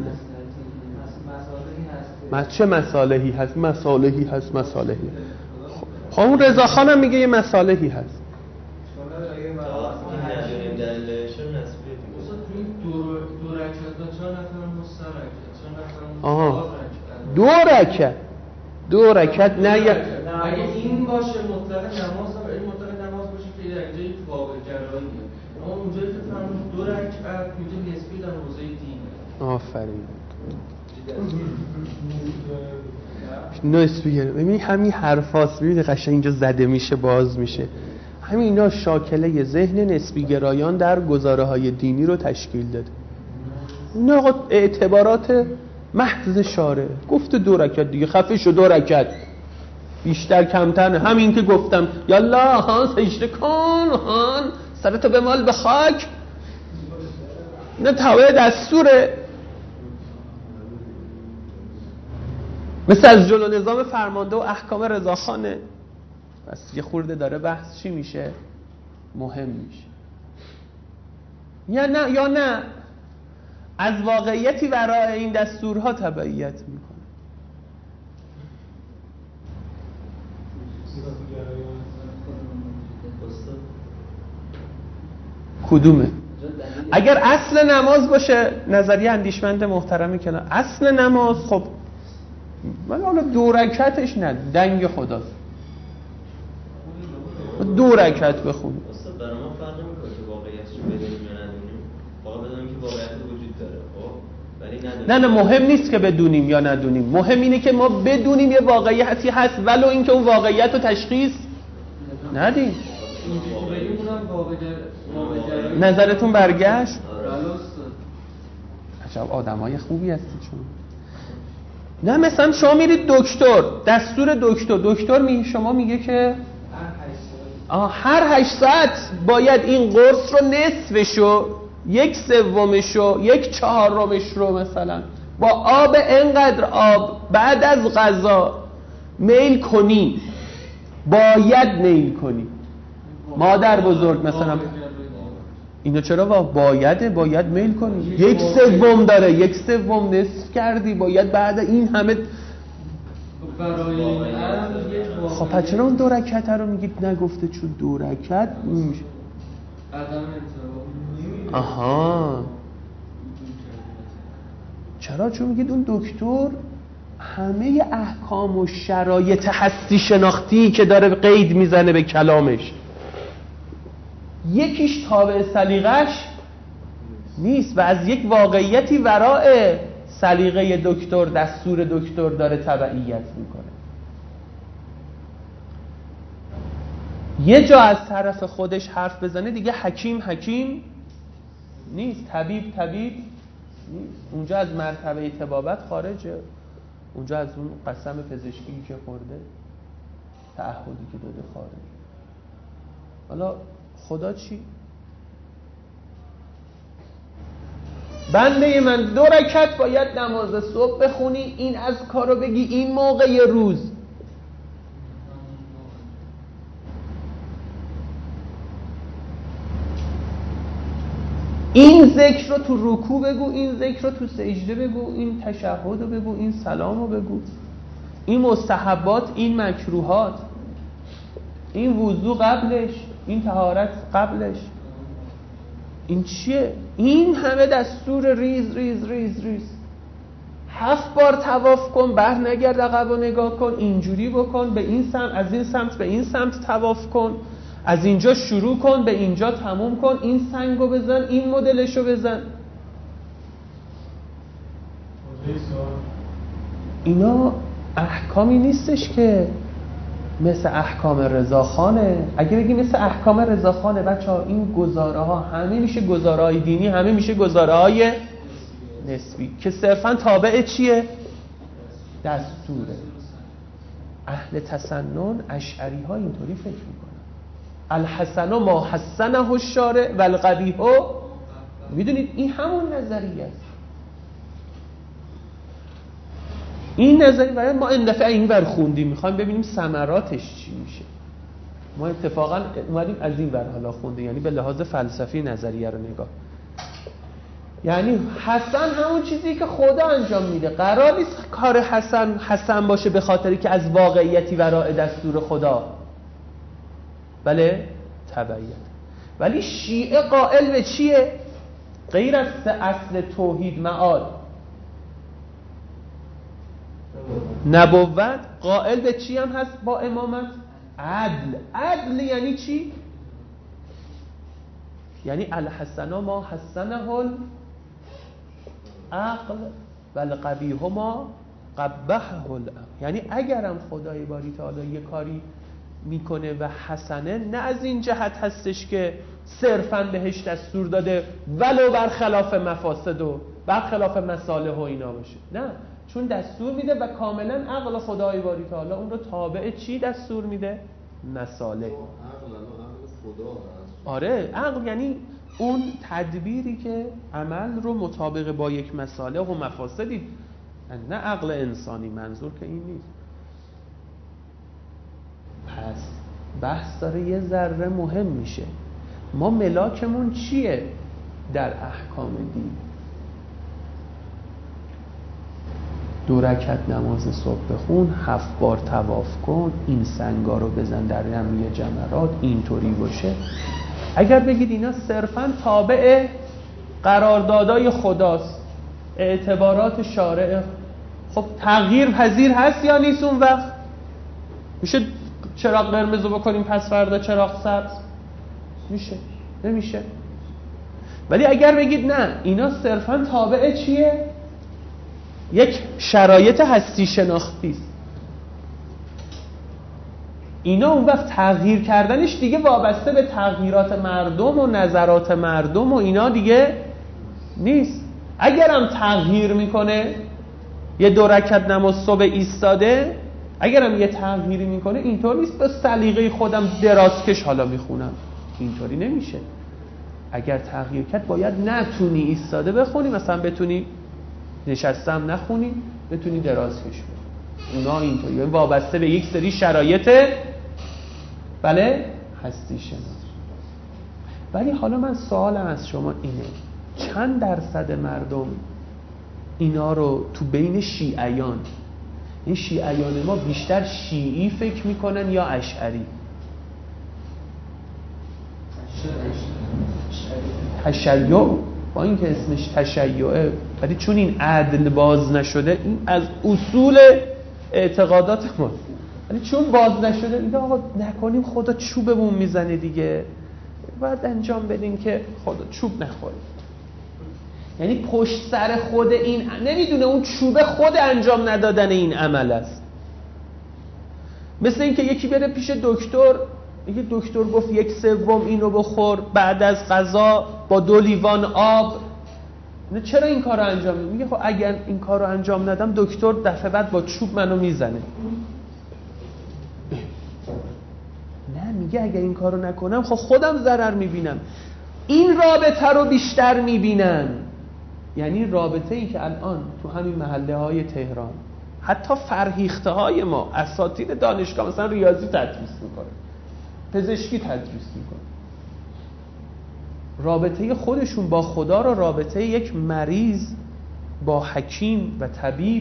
داره؟ چه مصالحی هست؟ مصالحی. خب اون رضاخان هم میگه یه مصالحی هست. دو رکعت نه اگه این باشه مطلق نماز و این مطلق نماز باشه که در اینجا یک واقع گراییه، اما اونجایی که فرمود 2 رکعت میگه نسبی در حوزه دینه. آفرین. نسبی ببین همین حرفاست، ببین قشنگ اینجا زده میشه باز میشه. همین اینا شاکله ذهن نسبی گرایان در گزاره‌های دینی رو تشکیل داده. اینا آقا اعتبارات محض شارع. گفت 2 رکعت دیگه، خفه شو 2 رکعت، بیشتر کمتر نه. همین که گفتم یالا هان سجده کن، هان سرتو بمال به خاک، نه تابع دستوره. مثل از جلو نظام فرمانده و احکام رضاخانه. بس یه خورده داره بحث چی میشه؟ مهم میشه. یا نه از واقعیتی ورای این دستورها تبعیت میکنه. کدومه؟ اگر اصل نماز باشه، نظریه اندیشمند محترمی کنه، اصل نماز خب من حالا 2 رکعتش نه، دنگ خداست، 2 رکعت بخونی. اصلا برای ما فرق نمیکنه که واقعیتش رو بدونیم یا ندونیم، فقط بدونیم که واقعیت وجود داره. خب ولی ندونیم. نه مهم نیست که بدونیم یا ندونیم، مهم اینه که ما بدونیم یه واقعیتی هست ولو اینکه اون واقعیت رو تشخیص ندیم. نظرتون برگشت؟ عجب آدمای خوبی هستید شما. نه مثلا شما میرید دکتر، دستور دکتر شما میگه که هر 8 ساعت باید این قرص رو نصفشو، 1/3شو، 1/4 رو مثلا با آب اینقدر آب بعد از غذا میل کنی، باید میل کنی. مادر بزرگ مثلا اینا چرا باید میل کنی؟ 1/3 داره، 1/3 نصف کردی، باید بعد این همه. خب پس چرا اون 2 رکعت رو میگید نگفته؟ چون 2 رکعت میشه چرا؟ چون میگید اون دکتر همه احکام و شرایط هستی شناختی که داره قید میزنه به کلامش، یکیش تابع سلیقش نیست و از یک واقعیتی ورای سلیقه دکتر، دستور دکتر داره تبعیت میکنه. یه جا از طرف خودش حرف بزنه دیگه حکیم نیست، طبیب نیست. اونجا از مرتبه طبابت خارجه، اونجا از اون قسم پزشکی که خورده، تعهدی که داده خارج. حالا خدا چی؟ بنده من 2 رکعت باید نماز صبح بخونی، این از کارو بگی این موقع روز. این ذکر رو تو رکوع بگو، این ذکر رو تو سجده بگو، این تشهد رو بگو، این سلام رو بگو، این مستحبات، این مکروهات، این وضو قبلش، این طهارت قبلش. این چیه؟ این همه دستور ریز ریز ریز ریز. 7 بار طواف کن، بر نگرد عقب و نگاه کن، اینجوری بکن، به این سمت، از این سمت به این سمت طواف کن، از اینجا شروع کن به اینجا تموم کن، این سنگو بزن، این مدلشو بزن. اینا احکامی نیستش که مثل احکام رضاخانه. اگه بگی مثل احکام رضاخانه بچه‌ها، این گزاره ها همه میشه گزاره های دینی، همه میشه گزاره های نسبی که صرفا تابع چیه؟ دستوره. اهل تسنن اشعری ها اینطوری فکر میکنن. الحسن ما حسنه الشارع و القبیح، میدونید این همون نظریه است. این نظریه برای ما این دفعه این ور خوندیم، میخوایم ببینیم ثمراتش چی میشه. ما اتفاقا اومدیم از این ور حالا خوندیم، یعنی به لحاظ فلسفی نظریه رو نگاه. یعنی حسن همون چیزی که خدا انجام میده. قرار نیست کار حسن باشه به خاطری که از واقعیتی ورای دستور خدا، بله تبعیت. ولی شیعه قائل به چیه؟ غیر از اصل توحید معاد نبوت، قائل به چی هم هست با امامت؟ عدل. عدل یعنی چی؟ یعنی الحسن ما حسنه العقل و القبیح ما قبحه العقل. یعنی اگرم خدای باری تعالی یه کاری میکنه و حسنه، نه از این جهت هستش که صرفاً بهش دستور داده ولو برخلاف مفاسد و برخلاف مصالح و اینا باشه، نه، چون دستور میده و کاملا عقل خدای باری تعالی اون رو تابع چی دستور میده؟ مصالح. عقل خدا هست. آره، عقل یعنی اون تدبیری که عمل رو مطابق با یک مصالح و مفاسدی، نه عقل انسانی، منظور که این نیست. پس بحث داره یه ذره مهم میشه. ما ملاکمون چیه در احکام دین؟ 2 رکعت نماز صبح بخون، 7 بار طواف کن، این سنگا رو بزن در رمی جمرات، اینطوری باشه. اگر بگید اینا صرفاً تابع قراردادهای خداست، اعتبارات شارع، خب تغییر پذیر هست یا نیست؟ اون وقت میشه چراغ قرمز رو بکنیم پس فردا چراغ سبز؟ میشه؟ نمیشه. ولی اگر بگید نه اینا صرفاً تابع چیه؟ یک شرایط هستی شناختی است، اینا اون وقت تغییر کردنش دیگه وابسته به تغییرات مردم و نظرات مردم و اینا دیگه نیست. اگرم تغییر میکنه، یه 2 رکعت نماز صبح ایستاده، اگرم یه تغییری میکنه، اینطور نیست به سلیقه خودم درازکش حالا میخونم، اینطوری نمیشه. اگر تغییر کرد باید نتونی ایستاده بخونی، مثلا بتونی نشستم نخونی، بتونی درازکش بخونی. اونا اینطوری، یعنی وابسته به یک سری شرایط، بله، هستی شناسی. ولی حالا من سوالم از شما اینه، چند درصد مردم اینا رو تو بین شیعیان، این شیعیان ما بیشتر شیعی فکر میکنن یا اشعری؟ تشیع، با این که اسمش تشیعه، ولی چون این عدل باز نشده، این از اصول اعتقادات ما، ولی چون باز نشده اینا آقا نکنیم خدا چوبمون میزنه دیگه، باید انجام بدیم که خدا چوب نخوره. یعنی پشت سر خود این نمیدونه اون چوب خود انجام ندادن این عمل است. مثل این که یکی بره پیش دکتر، یکی دکتر گفت 1/3 اینو بخور بعد از غذا با 2 لیوان آب، نه چرا این کارو انجام میدی؟ میگه خب اگر این کارو انجام ندم دکتر دفعه بعد با چوب منو میزنه. نه، میگه اگر این کارو نکنم خب خودم ضرر میبینم. این رابطه رو بیشتر میبینن. یعنی رابطه ای که الان تو همین محله های تهران حتی فرهیخته های ما اساتید دانشگاه مثلا ریاضی تدریس میکنه، پزشکی تدریس میکنه، رابطه خودشون با خدا رو رابطه یک مریض با حکیم و طبیب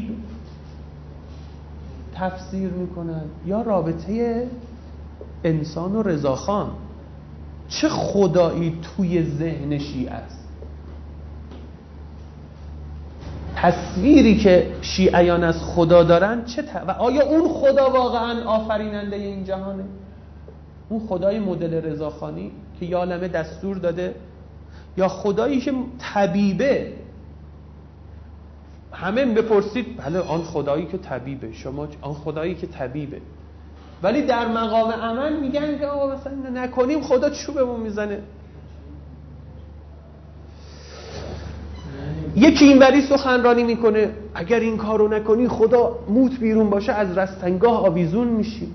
تفسیر میکنن یا رابطه انسان و رضاخان. چه خدایی توی ذهن شیعه است؟ تصویری که شیعیان از خدا دارن و آیا اون خدا واقعا آفریننده این جهانه؟ اون خدای مدل رضاخانی که یه عالمه دستور داده، یا خدایی که طبیبه؟ همه بپرسید بله آن خدایی که طبیبه، شما آن خدایی که طبیبه، ولی در مقام عمل میگن که آقا مثلا نکنیم خدا چوبمون میزنه. یکی اینوری سخنرانی میکنه اگر این کارو نکنی خدا موت بیرون باشه از رستنگاه آویزون میشی.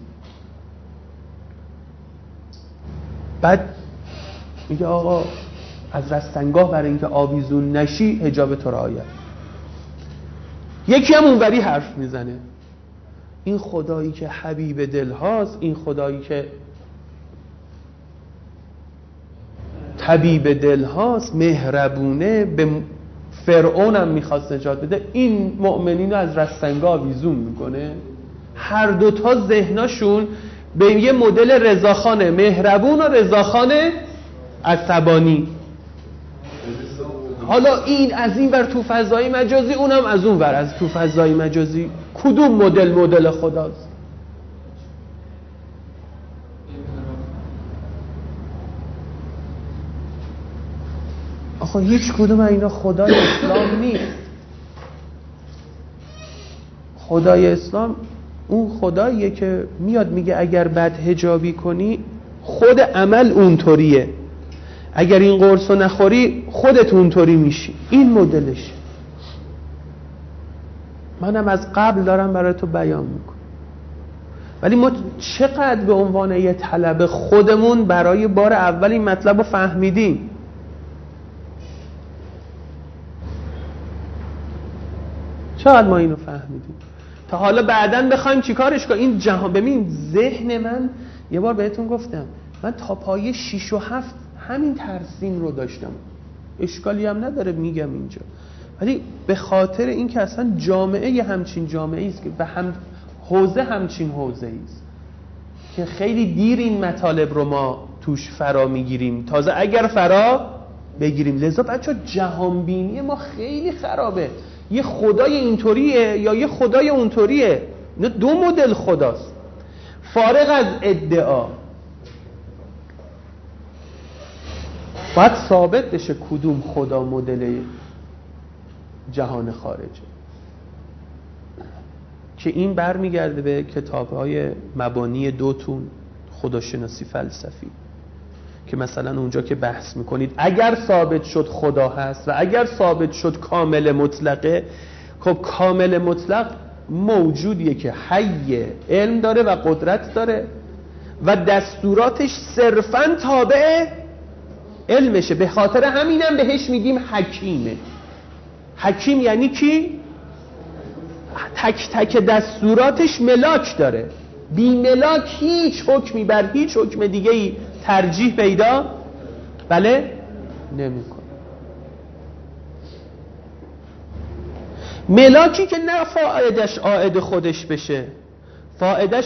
بعد میگه آقا از رستنگاه برای اینکه آویزون نشی حجاب تو رعایت. یکی هم اونوری حرف میزنه این خدایی که حبیب دل هاست، این خدایی که طبیب دل هاست، مهربونه، به فرعون هم میخواست نجات بده، این مؤمنین رو از رستنگاه آویزون میکنه. هر دوتا ذهناشون به یه مدل رضاخان مهربون و رضاخان عصبانی. حالا این از این ور تو فضای مجازی، اونم از اون ور از تو فضای مجازی. کدوم مدل خداست؟ آخه هیچ کدوم اینا خدای اسلام نیست. خدای اسلام اون خداییه که میاد میگه اگر بد حجابی کنی خود عمل اونطوریه، اگر این قرص رو نخوری خودت اونطوری میشی. این مدلش. منم از قبل دارم برای تو بیان میکنم. ولی ما چقدر به عنوان یه طلبه خودمون برای بار اول این مطلب رو فهمیدیم؟ چقدر ما اینو فهمیدیم تا حالا بعداً بخوایم چیکارش کنیم؟ این جهان، ببین ذهن من، یه بار بهتون گفتم من تا پایه 6 و 7 همین ترسیم رو داشتم، اشکالی هم نداره میگم اینجا، ولی به خاطر اینکه اصلا جامعه همچین جامعه است که به هم حوزه همچین حوزه است که خیلی دیر این مطالب رو ما توش فرا میگیریم، تازه اگر فرا بگیریم. لذا بچه جهانبینی ما خیلی خرابه. یه خدای اینطوریه یا یه خدای اونطوریه. اینا دو مدل خداست. فارغ از ادعا باید ثابت بشه کدوم خدا مدل جهان خارجه، که این برمیگرده به کتاب‌های مبانی دوتون خداشناسی فلسفی، که مثلا اونجا که بحث میکنید اگر ثابت شد خدا هست و اگر ثابت شد کامل مطلقه، خب کامل مطلق موجودیه که حی، علم داره و قدرت داره و دستوراتش صرفاً تابع علمشه. به خاطر همینم بهش میگیم حکیمه. حکیم یعنی کی؟ تک تک دستوراتش ملاک داره. بی ملاک هیچ حکمی بر هیچ حکم دیگه‌ای ترجیح پیدا نمی‌کنه. ملاکی که نه فائدش عائد خودش بشه، فائدش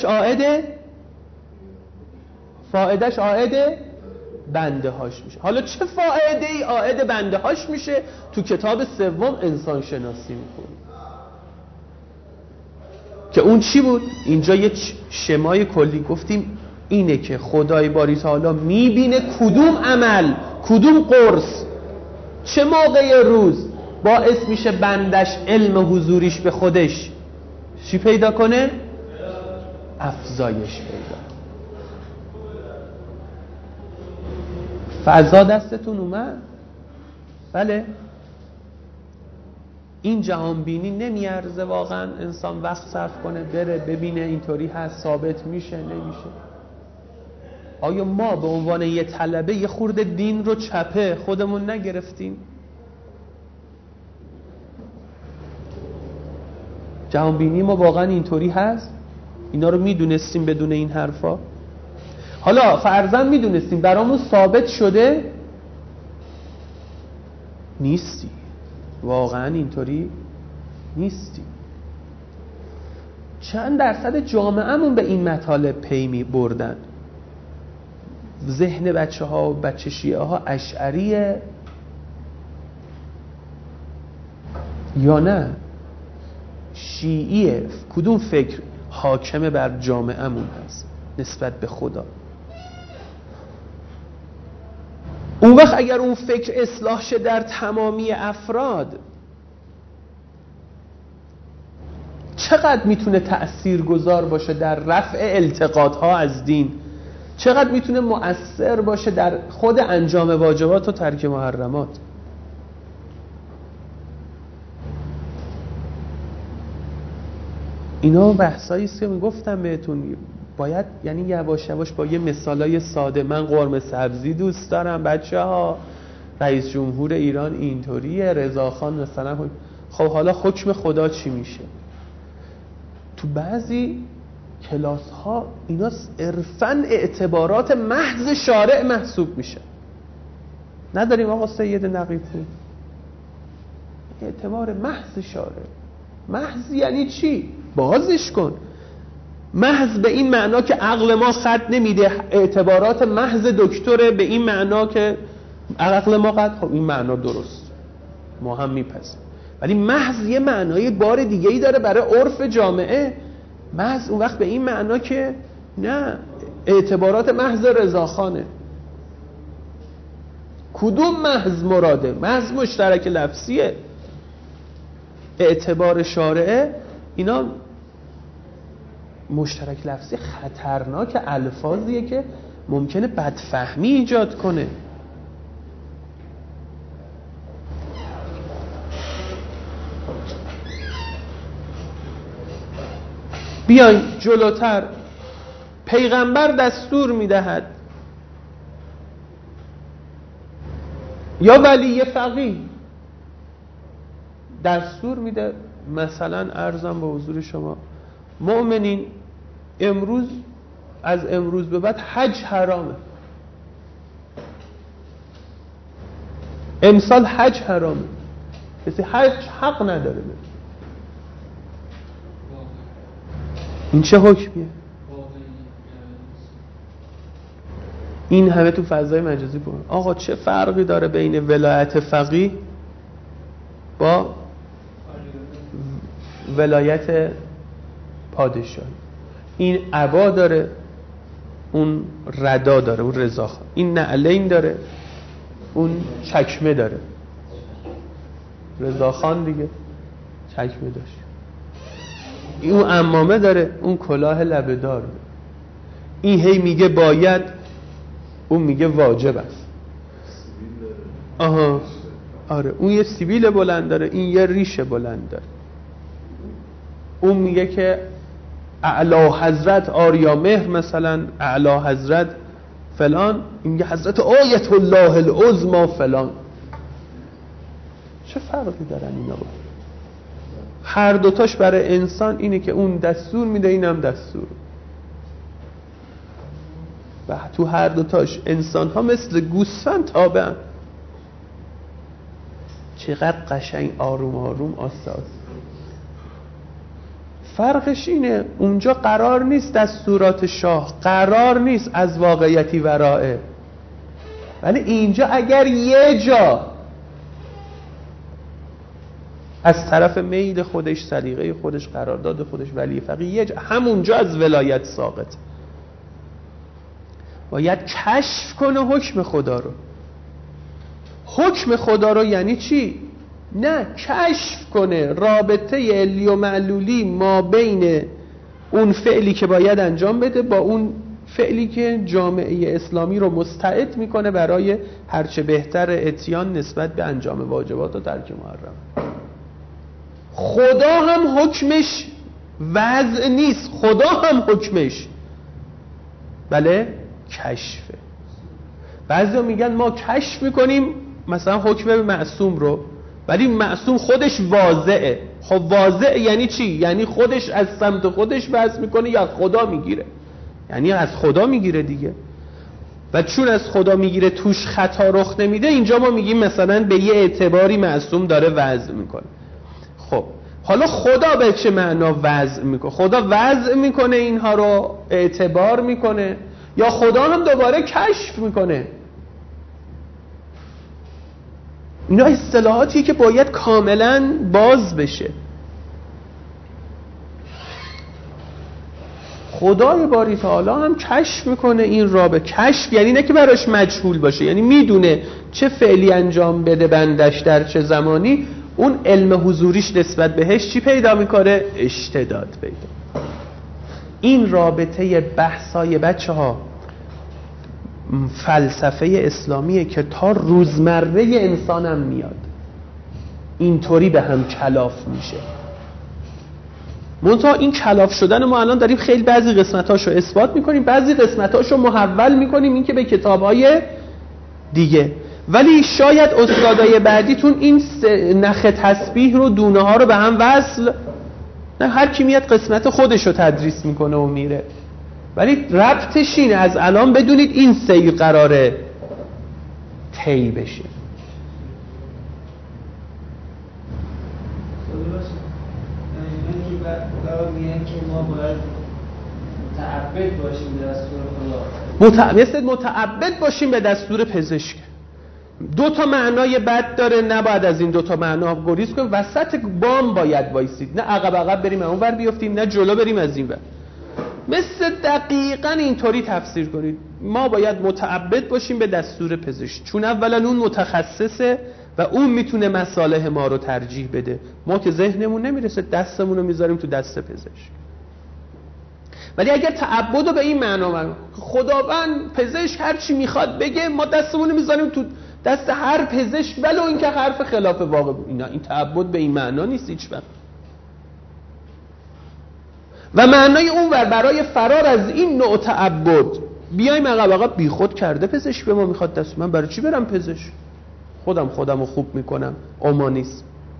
عائد بنده هاش میشه. حالا چه فائده ای عائد بنده هاش میشه؟ تو کتاب سوم انسان شناسی میکنه که اون چی بود؟ اینجا یه شمای کلی گفتیم اینه که خدای باری تعالی میبینه کدوم عمل، کدوم قرص چه موقع روز باعث میشه بندش علم حضوریش به خودش چی پیدا کنه؟ افزایش پیدا. فضا دستتون اومد؟ بله. این جهان بینی نمیارزه واقعا انسان وقت صرف کنه بره ببینه اینطوری هست، ثابت میشه نمیشه؟ آیا ما به عنوان یه طلبه یه خورده دین رو چپه خودمون نگرفتیم؟ جهان بینی ما واقعا اینطوری هست؟ اینا رو میدونستیم بدون این حرفا؟ حالا فرضاً میدونستیم برامون ثابت شده؟ نیستی. واقعا اینطوری نیستی. چند درصد جامعهمون به این مطالب پی می بردن؟ ذهن بچه ها و بچه شیعه ها اشعریه یا نه شیعیه؟ کدوم فکر حاکم بر جامعهمون هست نسبت به خدا؟ اون وقت اگر اون فکر اصلاح شه در تمامی افراد، چقدر میتونه تأثیرگذار باشه در رفع التقاطها از دین؟ چقدر میتونه مؤثر باشه در خود انجام واجبات و ترک محرمات؟ اینا بحثایی است که گفتم بهتون باید یعنی یواش یواش با یه مثالای ساده. من قرمه سبزی دوست دارم بچه‌ها، رئیس جمهور ایران اینطوریه، رضاخان مثلا. خب حالا حکم خدا چی میشه؟ تو بعضی کلاس ها اینا صرفاً اعتبارات محض شارع محسوب میشه. نداریم آقا سید نقیب‌پور؟ اعتبار محض شارع. محض یعنی چی؟ بازش کن. محض به این معنا که عقل ما خط نمیده، اعتبارات محض دکتره به این معنا که عقل ما خط. خب این معنا درست، ما هم میپذیم. ولی محض یه معنای بار دیگه‌ای داره برای عرف جامعه. محض اون وقت به این معنا که نه، اعتبارات محض رضاخانه. کدوم محض مراده؟ محض مشترک لفظیه. اعتبار شارعه اینا مشترک لفظی خطرناک، الفاظیه که ممکنه بدفهمی ایجاد کنه. بیاین جلوتر. پیغمبر دستور میدهد یا ولی فقیه دستور میده، مثلا عرضم به حضور شما مؤمنین امروز از امروز به بعد حج حرامه، امسال حج حرامه، کسی حج حق نداره. این چه حکمیه؟ این همه تو فضای مجازی بود. آقا چه فرقی داره بین ولایت فقیه با ولایت پادشاهی؟ این عبا داره، اون ردا داره، اون رضاخان. این نعلین داره، اون چکمه داره. رضاخان دیگه چکمه داشت. اون عمامه داره، اون کلاه لبه‌دار داره. این هی میگه باید، اون میگه واجب است. آها آره، اون یه سیبیل بلند داره، این یه ریش بلند داره. اون میگه که اعلی حضرت آریامهر مثلا، اعلی حضرت فلان، این میگه حضرت آیت الله العظمی فلان. چه فرقی دارن اینا با؟ هر دوتاش برای انسان اینه که اون دستور میده، اینم دستور. و تو هر دوتاش انسان ها مثل گوسفند تابعن. چقدر قشنگ آروم آروم آساس. فرقش اینه اونجا قرار نیست دستورات شاه، قرار نیست از واقعیتی ورائه. ولی اینجا اگر یه جا از طرف میل خودش، سلیقه خودش، قرارداد خودش ولی فقیه، یه جا همونجا از ولایت ساقط. باید کشف کنه حکم خدا رو. حکم خدا رو یعنی چی؟ نه، کشف کنه رابطه علی و معلولی ما بین اون فعلی که باید انجام بده با اون فعلی که جامعه اسلامی رو مستعد میکنه برای هرچه بهتر اتیان نسبت به انجام واجبات و ترک محرم. خدا هم حکمش وضع نیست، خدا هم حکمش بله کشفه. بعضیا میگن ما کشف میکنیم مثلا حکم معصوم رو، ولی معصوم خودش واضعه. خب واضع یعنی چی؟ یعنی خودش از سمت خودش بحث میکنه یا خدا میگیره؟ یعنی از خدا میگیره دیگه. و چون از خدا میگیره توش خطا رخ نمیده، اینجا ما میگیم مثلا به یه اعتباری معصوم داره وضع میکنه. خب حالا خدا به چه معنا وضع میکنه؟ خدا وضع میکنه اینها رو، اعتبار میکنه، یا خدا هم دوباره کشف میکنه؟ اینا اصطلاحاتیه که باید کاملا باز بشه. خدای باری تعالی هم کشف میکنه این را. به کشف یعنی نه که براش مجهول باشه، یعنی میدونه چه فعلی انجام بده بندش در چه زمانی، اون علم حضوریش نسبت بهش چی پیدا میکنه؟ اشتداد پیدا. این رابطه بحثای بچه ها فلسفه اسلامیه که تا روزمره انسانم میاد اینطوری به هم کلاف میشه. منتها این کلاف شدن ما الان داریم خیلی بعضی قسمتاشو اثبات میکنیم، بعضی قسمتاشو محول میکنیم این که به کتابهای دیگه. ولی شاید استادای بعدیتون این نخ تسبیح رو، دونه ها رو به هم وصل، نه هر کی میاد قسمت خودش رو تدریس میکنه و میره، ولی ربطش اینه از الان بدونید این سیر قراره طی بشه. میگن که ما باید متعبد باشیم به دستور خدا، مثل متعبد باشیم به دستور پزشک. دو تا معنای بد داره، نباید از این دو تا معنا گریز کنیم. وسط بام باید وایسید، نه عقب بریم اون ور بیافتیم، نه جلو بریم از این ور. مثل دقیقاً اینطوری تفسیر کنید ما باید متعبد باشیم به دستور پزشک، چون اولا اون متخصصه و اون میتونه مصالح ما رو ترجیح بده. ما که ذهنمون نمیرسه دستمون رو میذاریم تو دست پزشک. ولی اگر تعبد رو به این معنا خداوند پزشک هر چی میخواد بگه، ما دستمون رو میذاریم تو دست هر پزشک ولو این که حرف خلاف واقع بود، این تعبد به این معنا نیست هیچ وقت. و معنای اون ور برای فرار از این نوع تعبد بیایم عقب بیخود کرده پزشک به ما میخواد دست، من برای چی برم پزشک؟ خودم رو خوب میکنم، اومانیسم.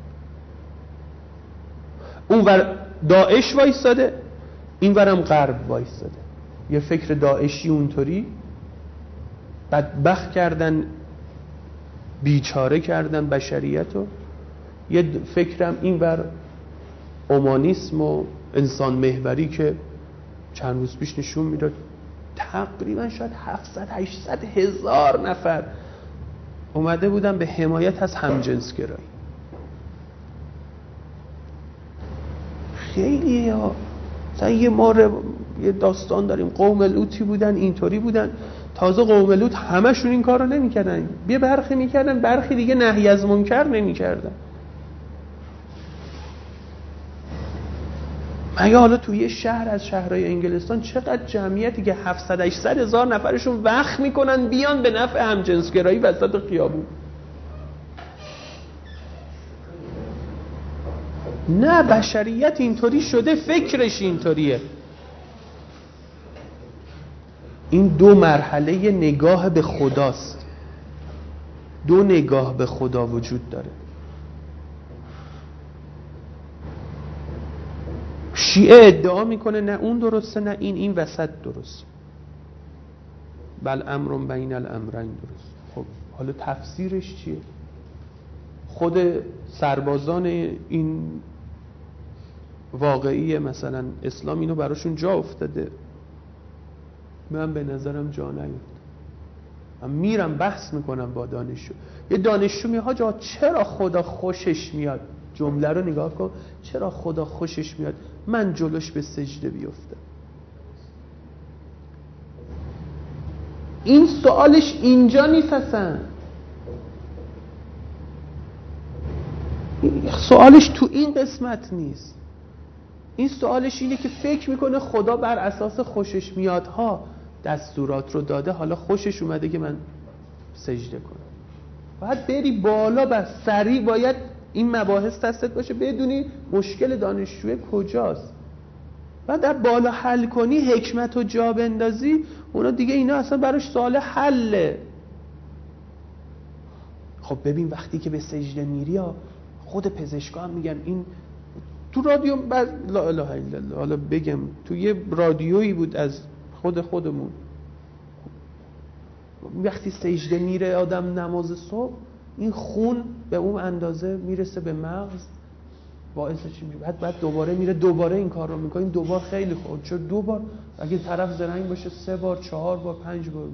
اون ور داعش وایساده، این ورم غرب وایساده. یه فکر داعشی اونطوری بدبخت کردن، بیچاره کردن بشریتو، یه فکرم این ور اومانیسم و انسان محوری که چند روز پیش نشون میداد تقریبا شاید 700-800 هزار نفر اومده بودن به حمایت از همجنسگرایی. خیلی ها یه داستان داریم، قوم لوطی بودن، اینطوری بودن. تازه قوم لوط همشون این کار رو نمی‌کردن، یه برخی می‌کردن، برخی دیگه نهی از منکر نمی‌کردن. مگه حالا توی یه شهر از شهرهای انگلستان چقدر جمعیتی که 700-800 هزار نفرشون وقت میکنن بیان به نفع همجنسگرایی وسط خیابون؟ نه، بشریت اینطوری شده، فکرش اینطوریه. این دو مرحله نگاه به خداست، دو نگاه به خدا وجود داره. شیعه ادعا میکنه نه اون درسته نه این وسط درست، بل امر بین الامرین درست. خب حالا تفسیرش چیه؟ خود سربازان این واقعی مثلا اسلام اینو براشون جا افتاده؟ من به نظرم جا نیفته. من میرم بحث میکنم با دانشجو، یه دانشجو میگه چرا خدا خوشش میاد، جمله رو نگاه کن، چرا خدا خوشش میاد من جلوش به سجده بیفتم؟ این سوالش اینجا نیست اصلا، سوالش تو این قسمت نیست. این سوالش اینه که فکر میکنه خدا بر اساس خوشش میادها دستورات رو داده، حالا خوشش اومده که من سجده کنم. باید بری بالا، بس سریع باید این مباحث دستت باشه، بدونی مشکل دانشجوی کجاست. بعد در بالا حل کنی، حکمت رو جا بندازی، اونا دیگه اینا اصلا براش سوال حله. خب ببین وقتی که به سجده میری، خود پزشکا هم میگن این تو رادیو، لا اله الا الله، حالا بگم تو یه رادیویی بود از خودمون، وقتی سجده میره آدم نماز صبح، این خون به اون اندازه میرسه به مغز، باعث چی میشه؟ بعد دوباره میره دوباره این کار رو میکنه. این دوبار خیلی خوب، چون دوبار اگه طرف زرنگ باشه 3 بار 4 بار 5 بار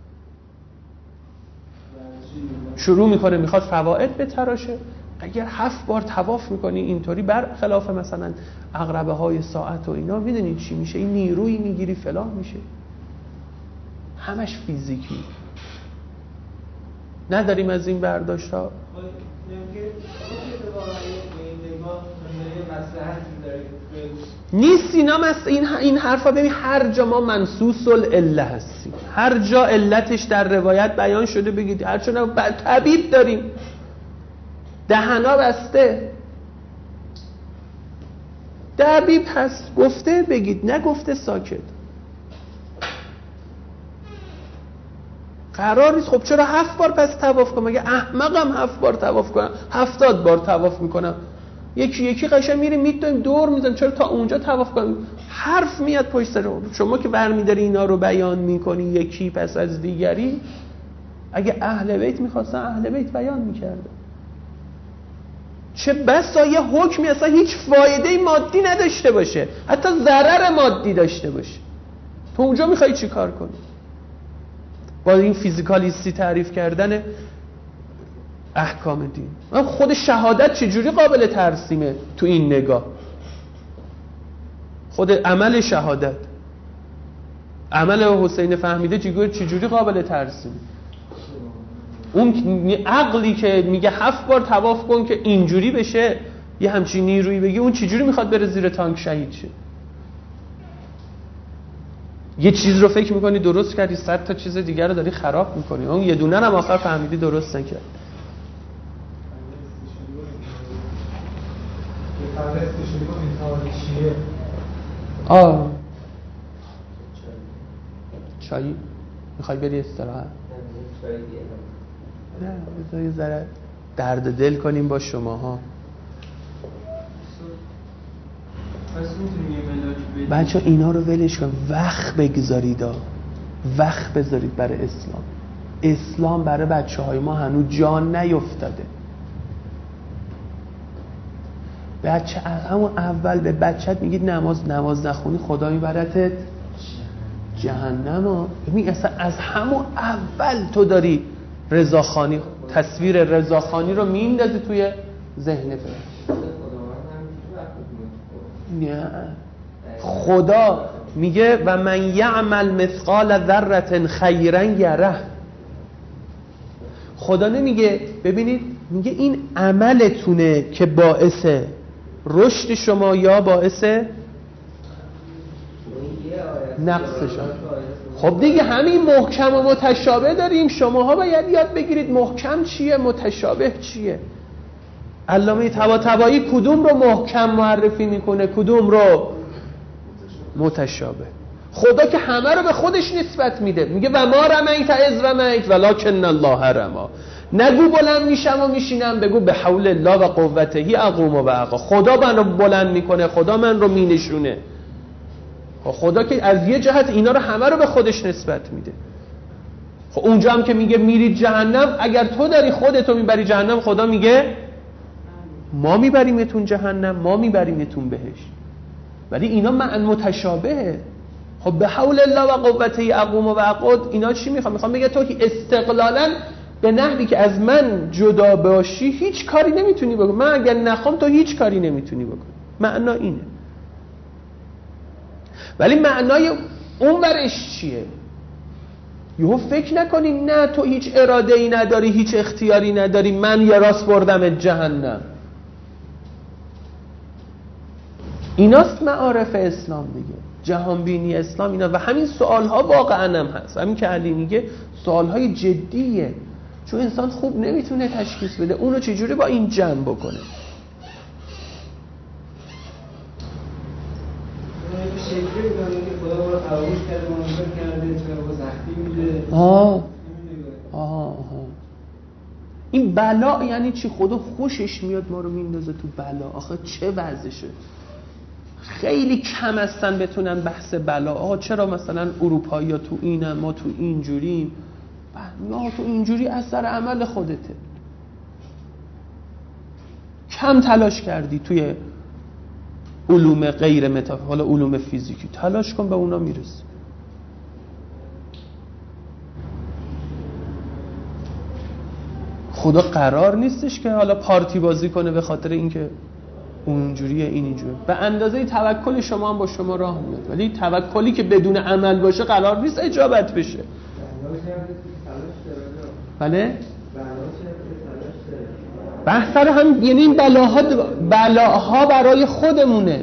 شروع میکنه میخواد فوائد بتراشه. اگر 7 بار طواف میکنی اینطوری، بر خلاف مثلا عقربه های ساعت و اینا، میدونی چی میشه؟ این نیرویی میگیری فلان میشه، همش فیزیکی. نداریم از این برداشت ها. نیست اینا این حرفا. ببین هر جا ما منصوص العله هستیم، هر جا علتش در روایت بیان شده بگید، هر جا طبیب داریم دهنا بسته. دبیب هست، گفته بگید، نگفته ساکت. قرار نیست. خب چرا 7 بار پس طواف کنم؟ مگه احمقم 7 بار طواف کنم؟ 70 بار طواف میکنم. یکی قشنگ میریم میدویم دور میزنیم، چرا تا اونجا طواف کنم؟ حرف میاد پشت سر شما که برمی‌داری اینا رو بیان میکنی یکی پس از دیگری. اگه اهل بیت میخواستن اهل بیت بیان میکردن. چه بسا یه حکمی اصلا هیچ فایده مادی نداشته باشه، حتی ضرر مادی داشته باشه، تو اونجا میخوای چی کار کنی؟ با این فیزیکالیستی تعریف کردن احکام دین. خود شهادت چجوری قابل ترسیمه تو این نگاه؟ خود عمل شهادت، عمل حسین فهمیده چجوری قابل ترسیمه؟ اون عقلی که میگه 7 بار طواف کن که اینجوری بشه، یه همچین نیرویی بگی، اون چجوری میخواد بره زیر تانک شهید شه؟ یه چیز رو فکر میکنی درست کردی، 100 تا چیز دیگر رو داری خراب میکنی. اون یه دونه هم آخر فهمیدی درست نکرد. چایی میخوای بری استراحت؟ نه بذار یه ذره درد دل کنیم با شماها. بچه اینا رو ولش کن، وقت بگذارید، وقت بذارید برای اسلام. اسلام برای بچه های ما هنوز جان نیفتاده. بچه همون اول به بچت میگید نماز نخونی خدا میبرتت جهنم. ببین اصلا از همون اول تو داری رضاخانی، تصویر رضاخانی رو میندازی توی ذهن پدر. نه، خدا میگه و من یعمل مثقال ذره خیرا یره. خدا نمیگه ببینید، میگه این عملتونه که باعث رشد شما یا باعث نقصشان. خب دیگه همین محکم و متشابه داریم. شماها باید یاد بگیرید محکم چیه، متشابه چیه. علامه طباطبایی کدوم رو محکم معرفی میکنه، کدوم رو متشابه. خدا که همه رو به خودش نسبت میده، میگه و ما رمیت اذ رمیت ولکن الله رما. نگو بلند میشم و میشینم، بگو به حول الله و قوته اقوم و اقا. خدا منو بلند میکنه، خدا من رو مینشونه. خدا که از یه جهت اینا رو همه رو به خودش نسبت میده. خب اونجا هم که میگه میرید جهنم، اگر تو داری خودتو میبری جهنم، خدا میگه ما میبریمتون جهنم، ما میبریمتون بهشت. ولی اینا معن متشابهه. خب به حول الله و قوته اقوم و اقعد، اینا چی میخوام بگه؟ تو استقلالا به نحوی که از من جدا باشی هیچ کاری نمیتونی بکنی. من اگر نخوام تو هیچ کاری نمیتونی بکنی. معنا اینه. ولی معنای اون ورش چیه؟ یهو فکر نکنی نه تو هیچ اراده ای نداری، هیچ اختیاری نداری، من یه راست بردم جهنم. ایناست معارف اسلام دیگه، جهانبینی اسلام اینا. و همین سوالها واقعا هم هست، همین که علی میگه سوالهای جدیه، چون انسان خوب نمیتونه تشخیص بده اونو چجوری با این جمع بکنه. شکلی بودم که خدا ما رو فراموش کرده، منظور کرده، چرا با سختی میده. این بلا یعنی چی؟ خدا خوشش میاد ما رو میندازه تو بلا. آخه چه وضعشه؟ خیلی کم هستن بتونن بحث بلا. آقا چرا مثلا اروپایی ها تو اینن، ما تو اینجوریم؟ نه تو اینجوری اثر عمل خودته. کم تلاش کردی توی علوم غیر متافیزیک، حالا علوم فیزیکی تلاش کن، به اونا میرسی. خدا قرار نیستش که حالا پارتی بازی کنه به خاطر اینکه اونجوریه این اینجوریه. به اندازه توکل شما هم با شما راه میاد، ولی توکلی که بدون عمل باشه قرار نیست اجابت بشه. بله؟ بحث سر هم، یعنی این بلاها برای خودمونه.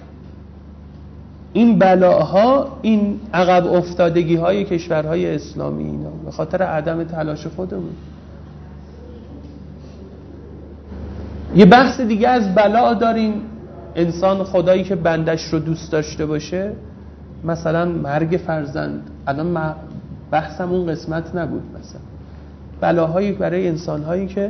این بلاها، این عقب افتادگی های کشورهای اسلامی اینا به خاطر عدم تلاش خودمون. یه بحث دیگه از بلا داریم انسان خدایی که بندش رو دوست داشته باشه، مثلا مرگ فرزند، الان بحثم اون قسمت نبود، مثلا بلاهایی برای انسان‌هایی که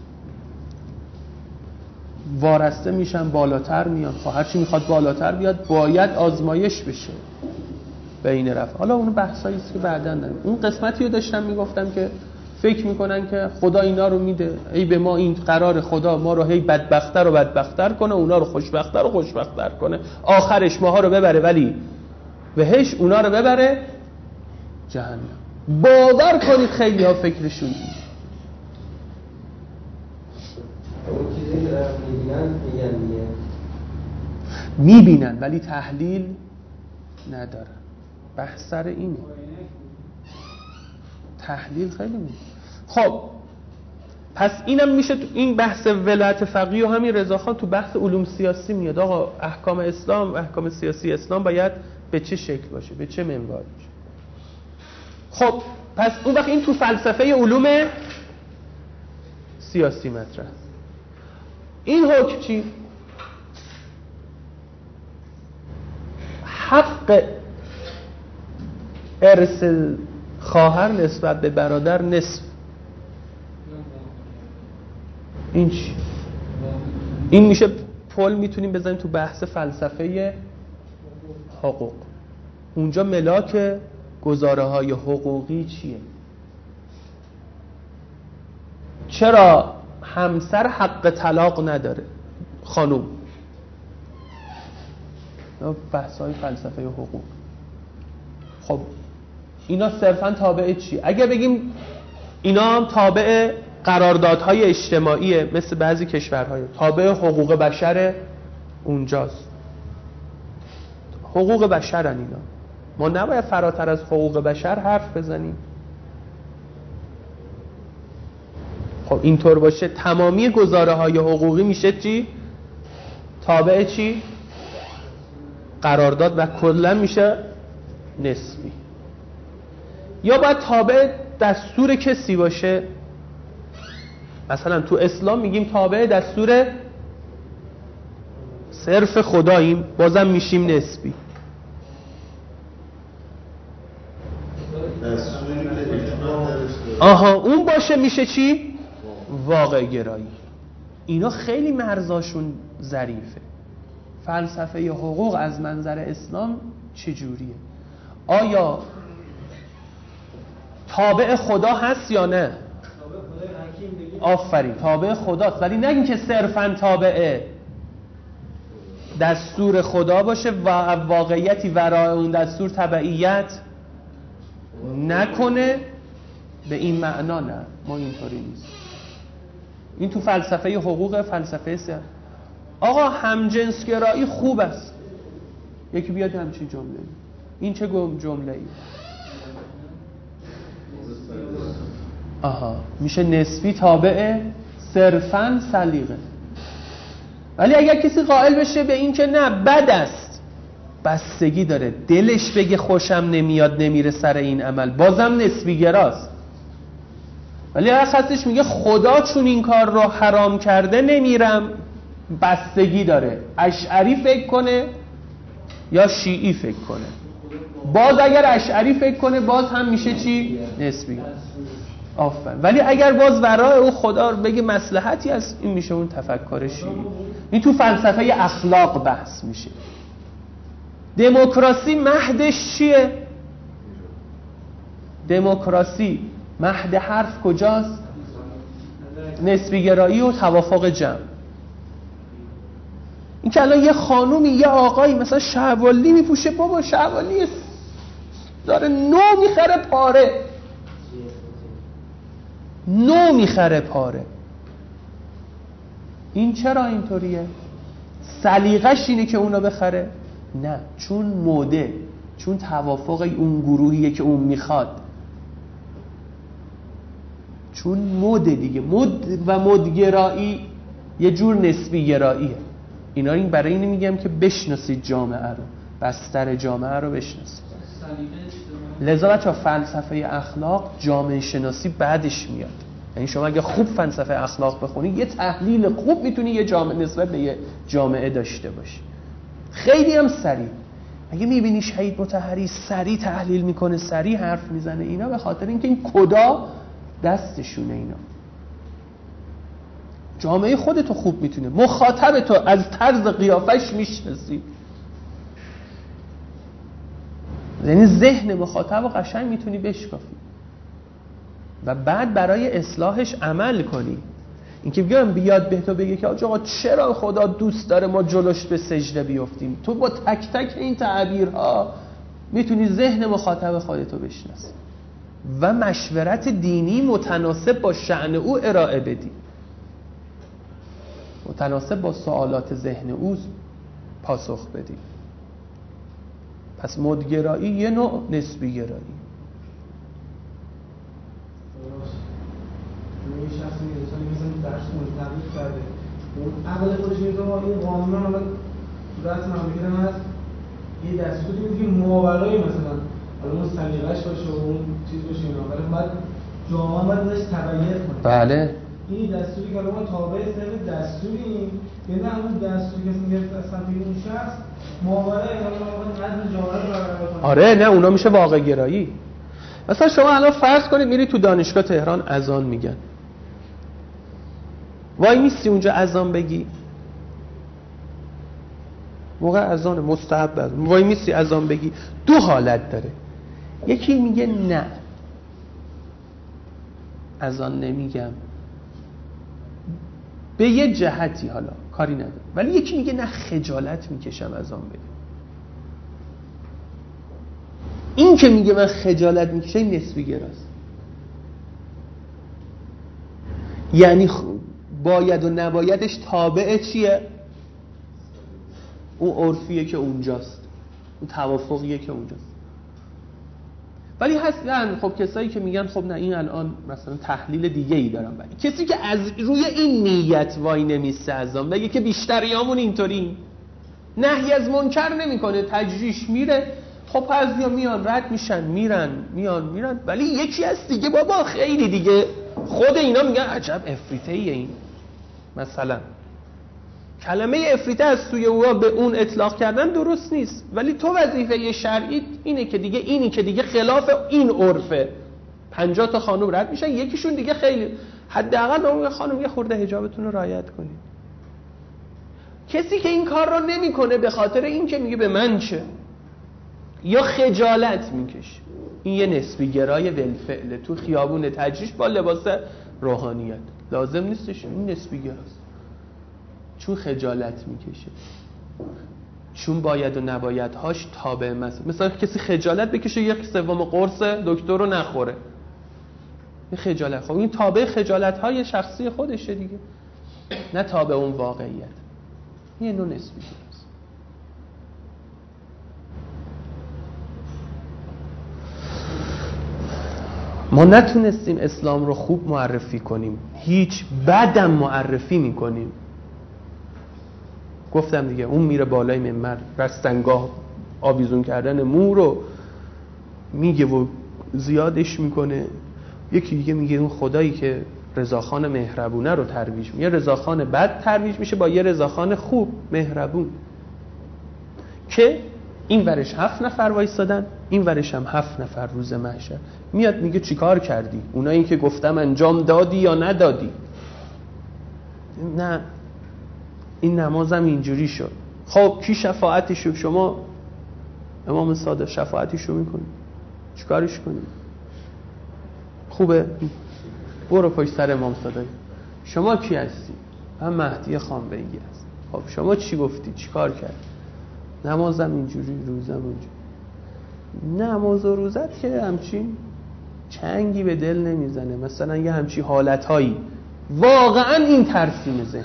وارسته میشن بالاتر میان، خب هرچی میخواد بالاتر بیاد باید آزمایش بشه بین رفت. حالا اون بحثایی است که بعداً داریم. اون قسمتی رو داشتم میگفتم که فکر میکنن که خدا اینا رو میده، ای به ما این قرار خدا ما رو هی بدبخت‌تر و بدبخت‌تر کنه، اونا رو خوشبخت‌تر و خوشبخت‌تر کنه، آخرش ماها رو ببره ولی بهش، اونا رو ببره جهنم. باور کنید خیلی ها فکرشون اون چیزی که دارن میبینن میگن دیگه، میبینن ولی تحلیل ندارن. بحث سر اینه، تحلیل خیلی میده. خب پس اینم میشه تو این بحث ولایت فقیه و همین رضاخان تو بحث علوم سیاسی میاد. آقا احکام اسلام، احکام سیاسی اسلام باید به چه شکل باشه، به چه منوال باشه. خب پس اون وقت این تو فلسفه علوم سیاسی مطرح. این حکم چی؟ حق ارث خواهر نسبت به برادر نصف. این چی؟ این میشه پل میتونیم بزنیم تو بحث فلسفه حقوق. اونجا ملاک گزاره های حقوقی چیه؟ چرا همسر حق طلاق نداره؟ خانوم. بحث های فلسفه حقوق. خب اینا صرفا تابع چی؟ اگه بگیم اینا هم تابع قراردادهای اجتماعیه، مثل بعضی کشورهای تابع حقوق بشر اونجاست. حقوق بشرن اینا، ما نباید فراتر از حقوق بشر حرف بزنیم. خب اینطور باشه تمامی گزاره های حقوقی میشه چی؟ تابع چی؟ قرارداد و کلا میشه نسبی. یا باید تابع دستور کسی باشه. مثلا تو اسلام میگیم تابع دستور صرف خداییم، بازم میشیم نسبی. آها اون باشه میشه چی؟ واقع گرایی. اینا خیلی مرزاشون ظریفه. فلسفه حقوق از منظر اسلام چجوریه؟ آیا تابع خدا هست یا نه؟ آفرین، تابع خداست، ولی نگیم که صرفاً تابع دستور خدا باشه و واقعیتی ورای اون دستور تبعیت نکنه. به این معنا نه، ما اینطوری نیست. این تو فلسفه حقوق، فلسفه سیاست. آقا همجنسگرایی خوب است. یکی بیاد همچین جمله، این چه جمله ای؟ آها میشه نسبی تابع صرفاً سلیقه. ولی اگر کسی قائل بشه به این که نه بد است، بستگی داره، دلش بگه خوشم نمیاد نمیره سر این عمل، بازم نسبی گراست. ولی اگر خستش میگه خدا چون این کار رو حرام کرده نمیرم، بستگی داره اشعری فکر کنه یا شیعی فکر کنه. باز اگر اشعری فکر کنه باز هم میشه چی؟ نسبی. آفرین. ولی اگر باز ورای او خدا رو بگه مصلحتی هست، این میشه اون تفکر شیعی. این تو فلسفه اخلاق بحث میشه. دموکراسی مهدش چیه؟ دموکراسی مهد حرف کجاست؟ نسبی گرایی و توافق جمع. این که الان یه خانومی یه آقایی مثلا شهوالی میپوشه، بابا شهوالی داره نو میخره پاره. این چرا اینطوریه؟ سلیقش اینه که اونو بخره؟ نه، چون موده، چون توافق اون گروهیه که اون میخواد، چون موده دیگه. مد و مدگرایی یه جور نسبی گراییه. اینا این برای اینه میگم که بشناسید جامعه رو، بستر جامعه رو بشناسید. لذا بچه‌ها فلسفه اخلاق جامعه شناسی بعدش میاد. یعنی شما اگه خوب فلسفه اخلاق بخونی یه تحلیل خوب میتونی یه جامعه نسبت به یه جامعه داشته باشی. خیلی هم سریع. اگه میبینی شهید مطهری سریع تحلیل میکنه، سریع حرف میزنه، اینا به خاطر اینکه این کدا دستشونه. اینا جامعه خودتو خوب میتونه، مخاطب تو از طرز قیافش میشناسی، یعنی ذهن مخاطب رو قشنگ میتونی بشکافی و بعد برای اصلاحش عمل کنی. اینکه بیام بیاد به تو بگه که آقا چرا خدا دوست داره ما جلوش به سجده بیافتیم، تو با تک تک این تعبیرها میتونی ذهن مخاطب خودتو بشناسی و مشورت دینی متناسب با شأن او ارائه بدی، متناسب با سوالات ذهن او پاسخ بدی. پس مدگرایی یه نوع نسبی گرایی. یه شخصی مثلا درس متفاوت کرده، اون عقل خودش میگه ما این قانون حالا تو رسم مملکت هم هست، یه دستوری میگه که ماورای مثلا حالا اون سلیقه‌اش باشه و اون چیز باشه اینا، ولی بعد جامعه باید ازش تبعیت کنه. بله. این دستوری که ما تابع صرف دستوریم، یعنی اون دستوری که میگه اصلا اون شخص ماورای نظم جامعه رو برقرار کنه. آره نه، اونا میشه واقع گرایی. مثلا شما الان فرض کنید میری تو دانشگاه تهران اذان میگن، وای میستی اونجا اذان بگی؟ موقع اذان مستحب است، وای میستی اذان بگی؟ دو حالت داره. یکی میگه نه اذان نمیگم به یه جهتی، حالا کاری نداره، ولی یکی میگه نه خجالت میکشم اذان بگم. این که میگه من خجالت میکشم این نسبی گراست، یعنی باید و نبایدش تابع چیه؟ اون عرفیه که اونجاست، اون توافقیه که اونجاست. ولی هستن خب کسایی که میگن خب نه این الان مثلا تحلیل دیگه ای دارم. کسی که از روی این نیت وای نمیسته اذان بگه که بیشتریامون اینطوری نهی از منکر نمیکنه، تجریش میره، خب پس میان رد میشن میرن میرن. ولی یکی از دیگه بابا خیلی دیگه خود اینا میگن عجب افریته ایه این. مثلا کلمه افریته از سوی او به اون اطلاق کردن درست نیست، ولی تو وظیفه شرعی اینه که دیگه اینی که دیگه خلاف این عرفه 50 تا خانم رد میشن، یکیشون دیگه خیلی حداقل به اون خانم یه خورده حجابتون رو رعایت کنید. کسی که این کار رو نمیکنه به خاطر این که میگه به من چه یا خجالت میکشه، این یه نسبی گرای بالفعل تو خیابون تجریش با لباس روحانیت، لازم نیستش، این نسبی گراست. چون خجالت میکشه، چون باید و نبایدهاش تابع مثلا کسی خجالت بکشه یک سوم قرص دکتر رو نخوره، این خجالت، خب این تابع خجالت‌های شخصی خودشه دیگه، نه تابع اون واقعیت. یه نوع نسبی گراست. ما نتونستیم اسلام رو خوب معرفی کنیم، هیچ بدم معرفی میکنیم. گفتم دیگه اون میره بالای منبر رستنگاه آویزون کردن مو رو میگه و زیادش میکنه، یکی دیگه میگه اون خدایی که رضاخان مهربونه رو ترویج میشه، یه رضاخان بد ترویج میشه با یه رضاخان خوب مهربون، که این ورش 7 نفر وایسادن این ورش هم 7 نفر روز محشر. میاد میگه چیکار کردی؟ اونایی که گفتم انجام دادی یا ندادی؟ نه این نمازم اینجوری شد. خب کی شفاعتشو؟ شما امام صادق شفاعتشو میکنی، چیکارش کنی؟ خوبه برو پشت سر امام صادق. شما کی هستی؟ من مهدی خانبهی هستم. خب شما چی گفتی؟ چیکار کرد؟ نمازم اینجوری، روزم اینجوری. نماز و روزت که همچین چنگی به دل نمیزنه، مثلا یه همچی حالتهایی واقعا این ترسیم ذهن.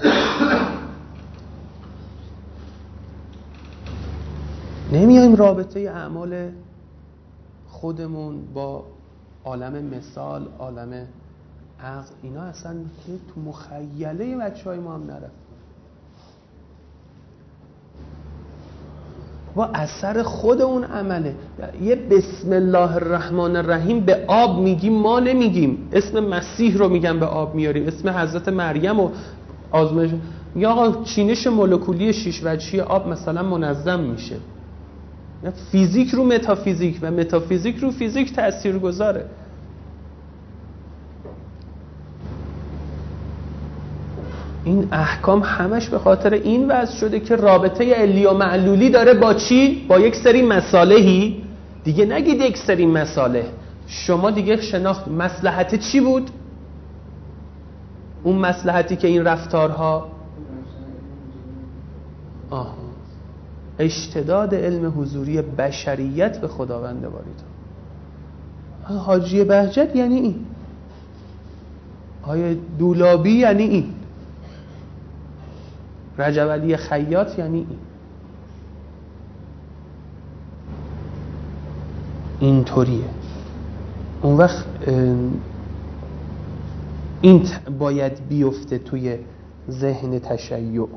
نمیایم رابطه اعمال خودمون با عالم مثال، عالم عقل، اینا اصلا که تو مخیله بچهای ما هم نرفت. با اثر خود اون عمله. یه بسم الله الرحمن الرحیم به آب میگیم، ما نمیگیم. اسم مسیح رو میگن به آب میاریم، اسم حضرت مریم و آزمایش. یا آقا چینش مولکولی 6 وجهی آب مثلا منظم میشه. فیزیک رو متافیزیک و متافیزیک رو فیزیک تأثیر گذاره. این احکام همش به خاطر این وضع شده که رابطه علی و معلولی داره با چی؟ با یک سری مصالحی. دیگه نگید یک سری مصالح، شما دیگه شناخت مصلحت چی بود؟ اون مصلحتی که این رفتارها اشتداد علم حضوری بشریت به خداوند باریتا. حاجی بهجت یعنی این، آیه دولابی یعنی این، رجب علی خیاط یعنی این. اینطوریه. اون وقت این باید بیفته توی ذهن تشیع.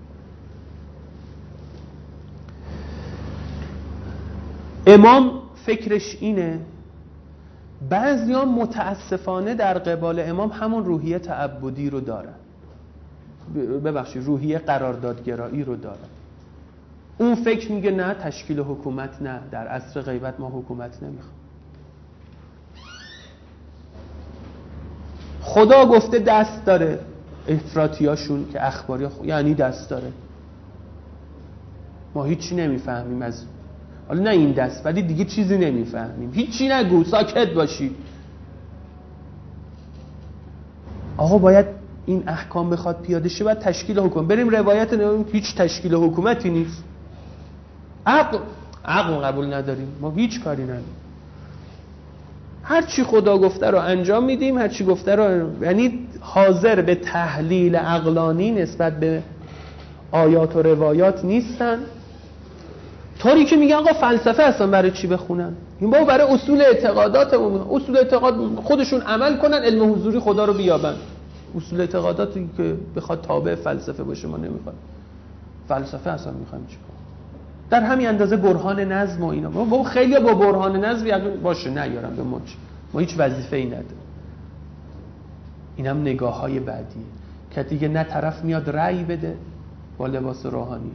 امام فکرش اینه. بعضی‌ها متاسفانه در قبال امام همون روحیه تعبدی رو دارن، ببخشید روحیه قراردادگرایی رو دارن. اون فکر میگه نه تشکیل حکومت، نه در عصر غیبت ما حکومت نمیخوام. خدا گفته دست داره. افراطیاشون که اخباری یعنی دست داره. ما هیچی نمیفهمیم از، حالا نه این دست، ولی دیگه چیزی نمیفهمیم. هیچی نگو، ساکت باشی. آقا باید این احکام بخواد پیاده شه باید تشکیل حکومت. بریم روایت نمیم هیچ تشکیل حکومتی نیست. عقل قبول نداریم، ما هیچ کاری نداریم. هر چی خدا گفته رو انجام میدیم، هر چی گفته رو، یعنی حاضر به تحلیل عقلانی نسبت به آیات و روایات نیستن. طوری که میگن آقا فلسفه اصلا برای چی بخونن؟ این بابا برای اصول اعتقاداتمون، اصول اعتقاد خودشون عمل کنن، علم حضوری خدا رو بیابن. اصول اعتقاداتی که بخواد تابع فلسفه باشه ما نمیخوایم. فلسفه اصلا میخوایم چیکار؟ در همین اندازه برهان نظم و اینا. بابا خیلی با برهان نظم باشه نیارم به ما هیچ وظیفه‌ای نداره. اینم نگاه‌های بعدیه که دیگه نه طرف میاد رأی بده با لباس روحانیت،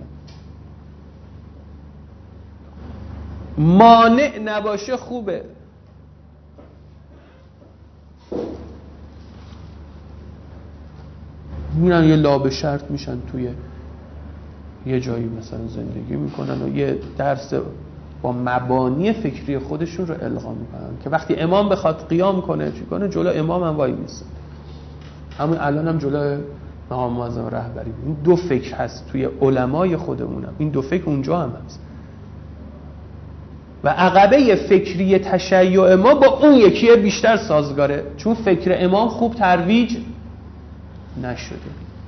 مانع نباشه خوبه. میرن یه لابه شرط میشن توی یه جایی مثلا زندگی میکنن و یه درس با مبانی فکری خودشون رو القا میکنن که وقتی امام بخواد قیام کنه چی کنه جلو امام هم وای میسه. همون الان هم جلو مقام معظم رهبری این دو فکر هست توی علمای خودمونم، این دو فکر اونجا هم هست و عقبه فکری تشیع ما با اون یکیه بیشتر سازگاره، چون فکر امام خوب ترویج نشده.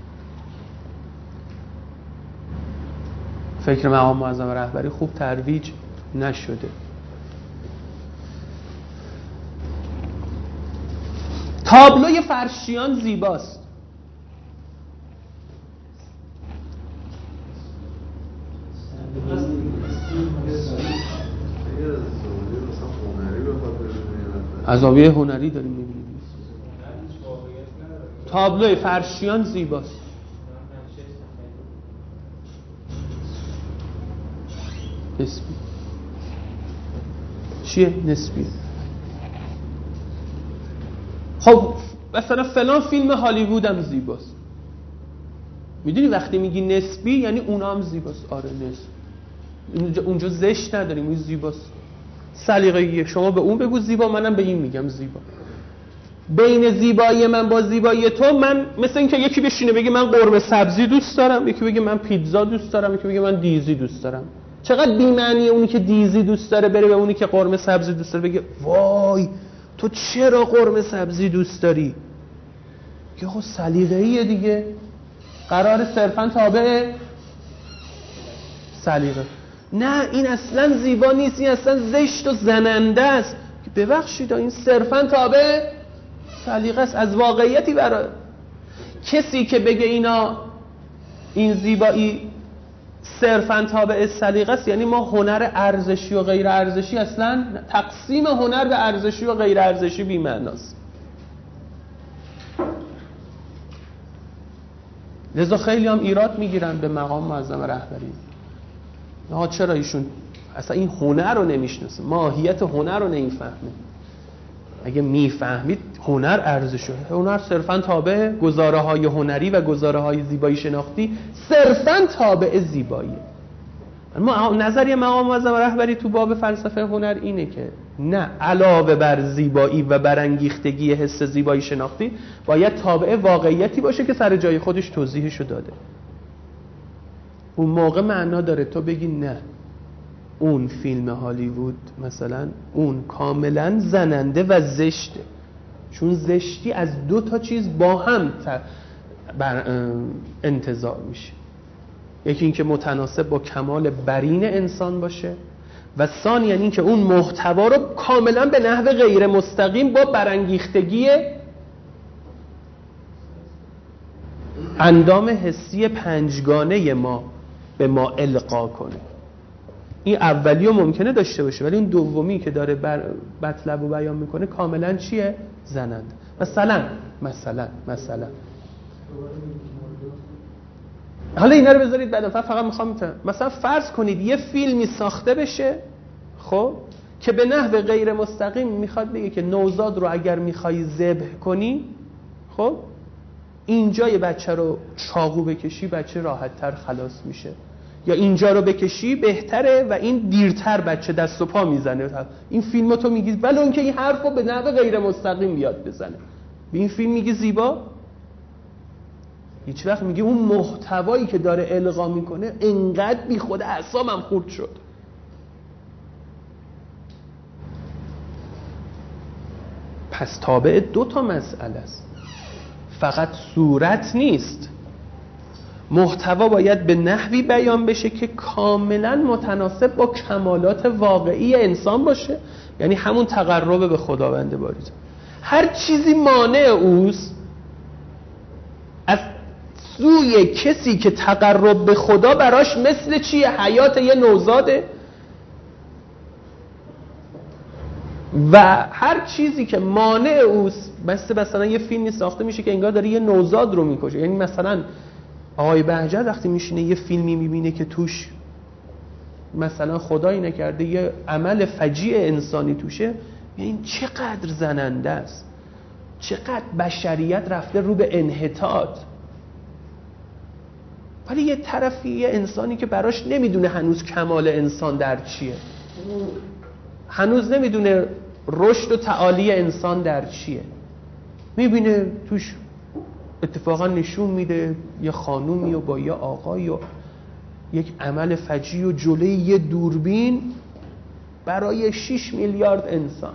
فکر مقام معظم رهبری خوب ترویج نشده. تابلوی فرشیان زیباست. از زاویه هنری داریم می‌بینیم. تابلوی فرشیان زیباست. نسبی. چیه نسبی؟ خب مثلا فلان فیلم هالیوود هم زیباست. میدونی وقتی میگی نسبی یعنی اونا هم زیباست. آره نسبی. اونجا زشت نداریم، اون زیباست. سلیقه‌ایه. شما به اون بگو زیبا، منم به این میگم زیبا. بین زیبایی من با زیبایی تو، من مثل این که یکی بشینه بگه من قرمه سبزی دوست دارم، یکی بگه من پیتزا دوست دارم، یکی بگه من دیزی دوست دارم. چقدر بی‌معنیه اونی که دیزی دوست داره بره به اونی که قرمه سبزی دوست داره بگه وای تو چرا قرمه سبزی دوست داری؟ که خب سلیقه‌ایه دیگه، قرار صرفاً تابع سلیقه. نه این اصلا زیبا نیست، این اصلا زشت و زننده است. ببخشید این صرفاً تابع سلیقه است. از واقعیتی برای کسی که بگه اینا این زیبایی صرفاً تابع سلیقه است، یعنی ما هنر ارزشی و غیر ارزشی، اصلا تقسیم هنر به ارزشی و غیر ارزشی بی‌معناست. لذا خیلی هم ایراد میگیرن به مقام معظم رهبری. چرا ایشون اصلا این هنر رو نمیشناسه، ماهیت هنر رو نمیفهمه. اگه میفهمید هنر ارزشه، هنر صرفاً تابع گزاره‌های هنری و گزاره‌های زیبایی شناختی، صرفاً تابع زیبایی. ما نظریه مقام معظم رهبری تو باب فلسفه هنر اینه که نه، علاوه بر زیبایی و برانگیختگی حس زیبایی شناختی باید تابع واقعیتی باشه که سر جای خودش توضیحشو داده. اون موقع معنا داره تو بگی نه، اون فیلم هالیوود مثلا اون کاملا زننده و زشته، چون زشتی از 2 چیز با هم انتزاع میشه. یکی این که متناسب با کمال برین انسان باشه و ثانیاً این که اون محتوا رو کاملا به نحو غیر مستقیم با برانگیختگی اندام حسی 5گانه ما به ما القا کنه. این اولی رو ممکنه داشته باشه ولی اون دومی که داره مطلب رو بیان میکنه کاملا چیه؟ زننده. مثلا حالا اینا رو بذارید بعد، فقط میخوام مثلا فرض کنید یه فیلمی ساخته بشه خب که به نحو غیر مستقیم میخواد بگه که نوزاد رو اگر میخوای ذبح کنی خب اینجا یه بچه رو چاقو بکشی بچه راحت‌تر خلاص میشه، یا اینجا رو بکشی بهتره و این دیرتر بچه دست و پا میزنه. این فیلمو تو میگی ولی اون که این حرفو به نحو غیر مستقیم بیاد بزنه، به این فیلم میگی زیبا؟ هیچ وقت میگه اون محتوایی که داره القا میکنه انقدر بی خود اعصابم خورد شد. پس تابع 2 مسئله است، فقط صورت نیست. محتوا باید به نحوی بیان بشه که کاملا متناسب با کمالات واقعی انسان باشه، یعنی همون تقرب به خداوند باریزه. هر چیزی مانع اوست از سوی کسی که تقرب به خدا براش مثل چیه؟ حیات یه نوزاده. و هر چیزی که مانع اوست، مثلا یه فیلمی ساخته میشه که انگار داره یه نوزاد رو میکشه. یعنی مثلا آقای بهجت وقتی میشینه یه فیلمی میبینه که توش مثلا خدایی نکرده یه عمل فجیع انسانی توشه، این چقدر زننده است، چقدر بشریت رفته رو به انحطاط. ولی یه طرفی یه انسانی که براش نمیدونه هنوز کمال انسان در چیه، هنوز نمیدونه رشد و تعالی انسان در چیه، میبینه توش اتفاقا نشون میده یه خانومی و با یه آقایی و یک عمل فجیع و جلوی یه دوربین برای 6 میلیارد انسان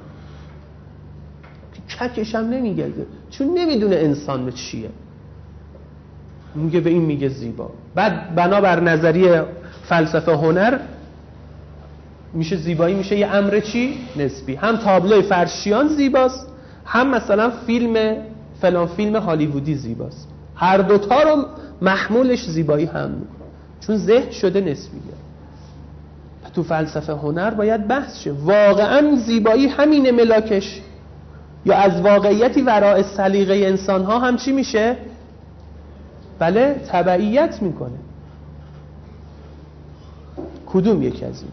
که ککش هم نمیگزه، چون نمیدونه انسان چیه، میگه به این میگه زیبا. بعد بنابر نظریه فلسفه هنر میشه زیبایی میشه یه امر چی؟ نسبی. هم تابلوی فرشیان زیباست، هم مثلا فلان فیلم هالیوودی زیباست. هر 2 رو محمولش زیبایی هم میکنه، چون ذهن شده نسبیه. تو فلسفه هنر باید بحث شه واقعا زیبایی همینه ملاکش، یا از واقعیتی وراء سلیقه انسان ها هم چی میشه؟ بله، تبعیت میکنه. کدوم یکی از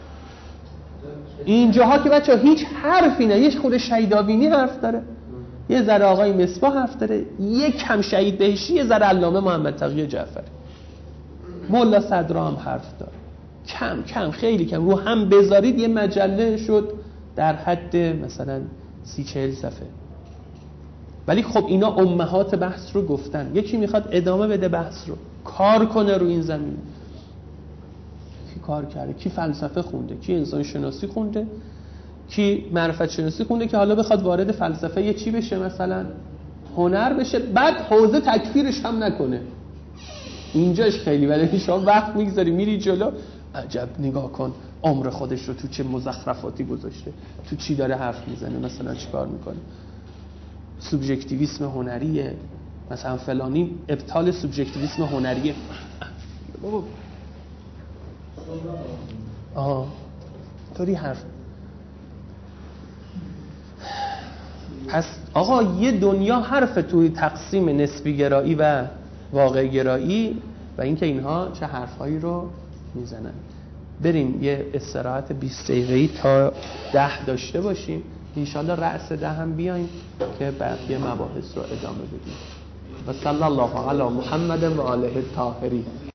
اینجاها که بچه هیچ حرفی نه، یه خود شهیدآوینی حرف داره، یه ذره آقای مصباح حرف داره، یه کم شهید بهشتی، یه ذره علامه محمد تقی جعفری، ملا صدرا هم حرف داره، کم خیلی کم. رو هم بذارید یه مجله شد در حد مثلا 30-40 صفحه. ولی خب اینا امهات بحث رو گفتن. یکی میخواد ادامه بده بحث رو، کار کنه رو این زمینه. کی کار کرده؟ کی فلسفه خونده؟ کی انسان شناسی خونده؟ کی معرفت شناسی خونده که حالا بخواد وارد فلسفه یه چی بشه، مثلا هنر بشه، بعد حوزه تکفیرش هم نکنه. اینجاش خیلی ولی شما وقت میگذاری میری جلو، عجب نگاه کن عمر خودش رو تو چه مزخرفاتی گذاشته، تو چی داره حرف میزنه، مثلا چی کار میکنه، سوبژکتیویسم طوری حرف. پس آقا یه دنیا حرف توی تقسیم نسبی گرایی و واقع گرایی و اینکه اینها چه حرفهایی رو میزنن. بریم یه استراحت 20 دقیقه‌ای تا 10 داشته باشیم، انشالله رأس 10 هم بیایم که بقیه مباحث رو ادامه بدیم. و صلی الله علی محمد و آله الطاهرین.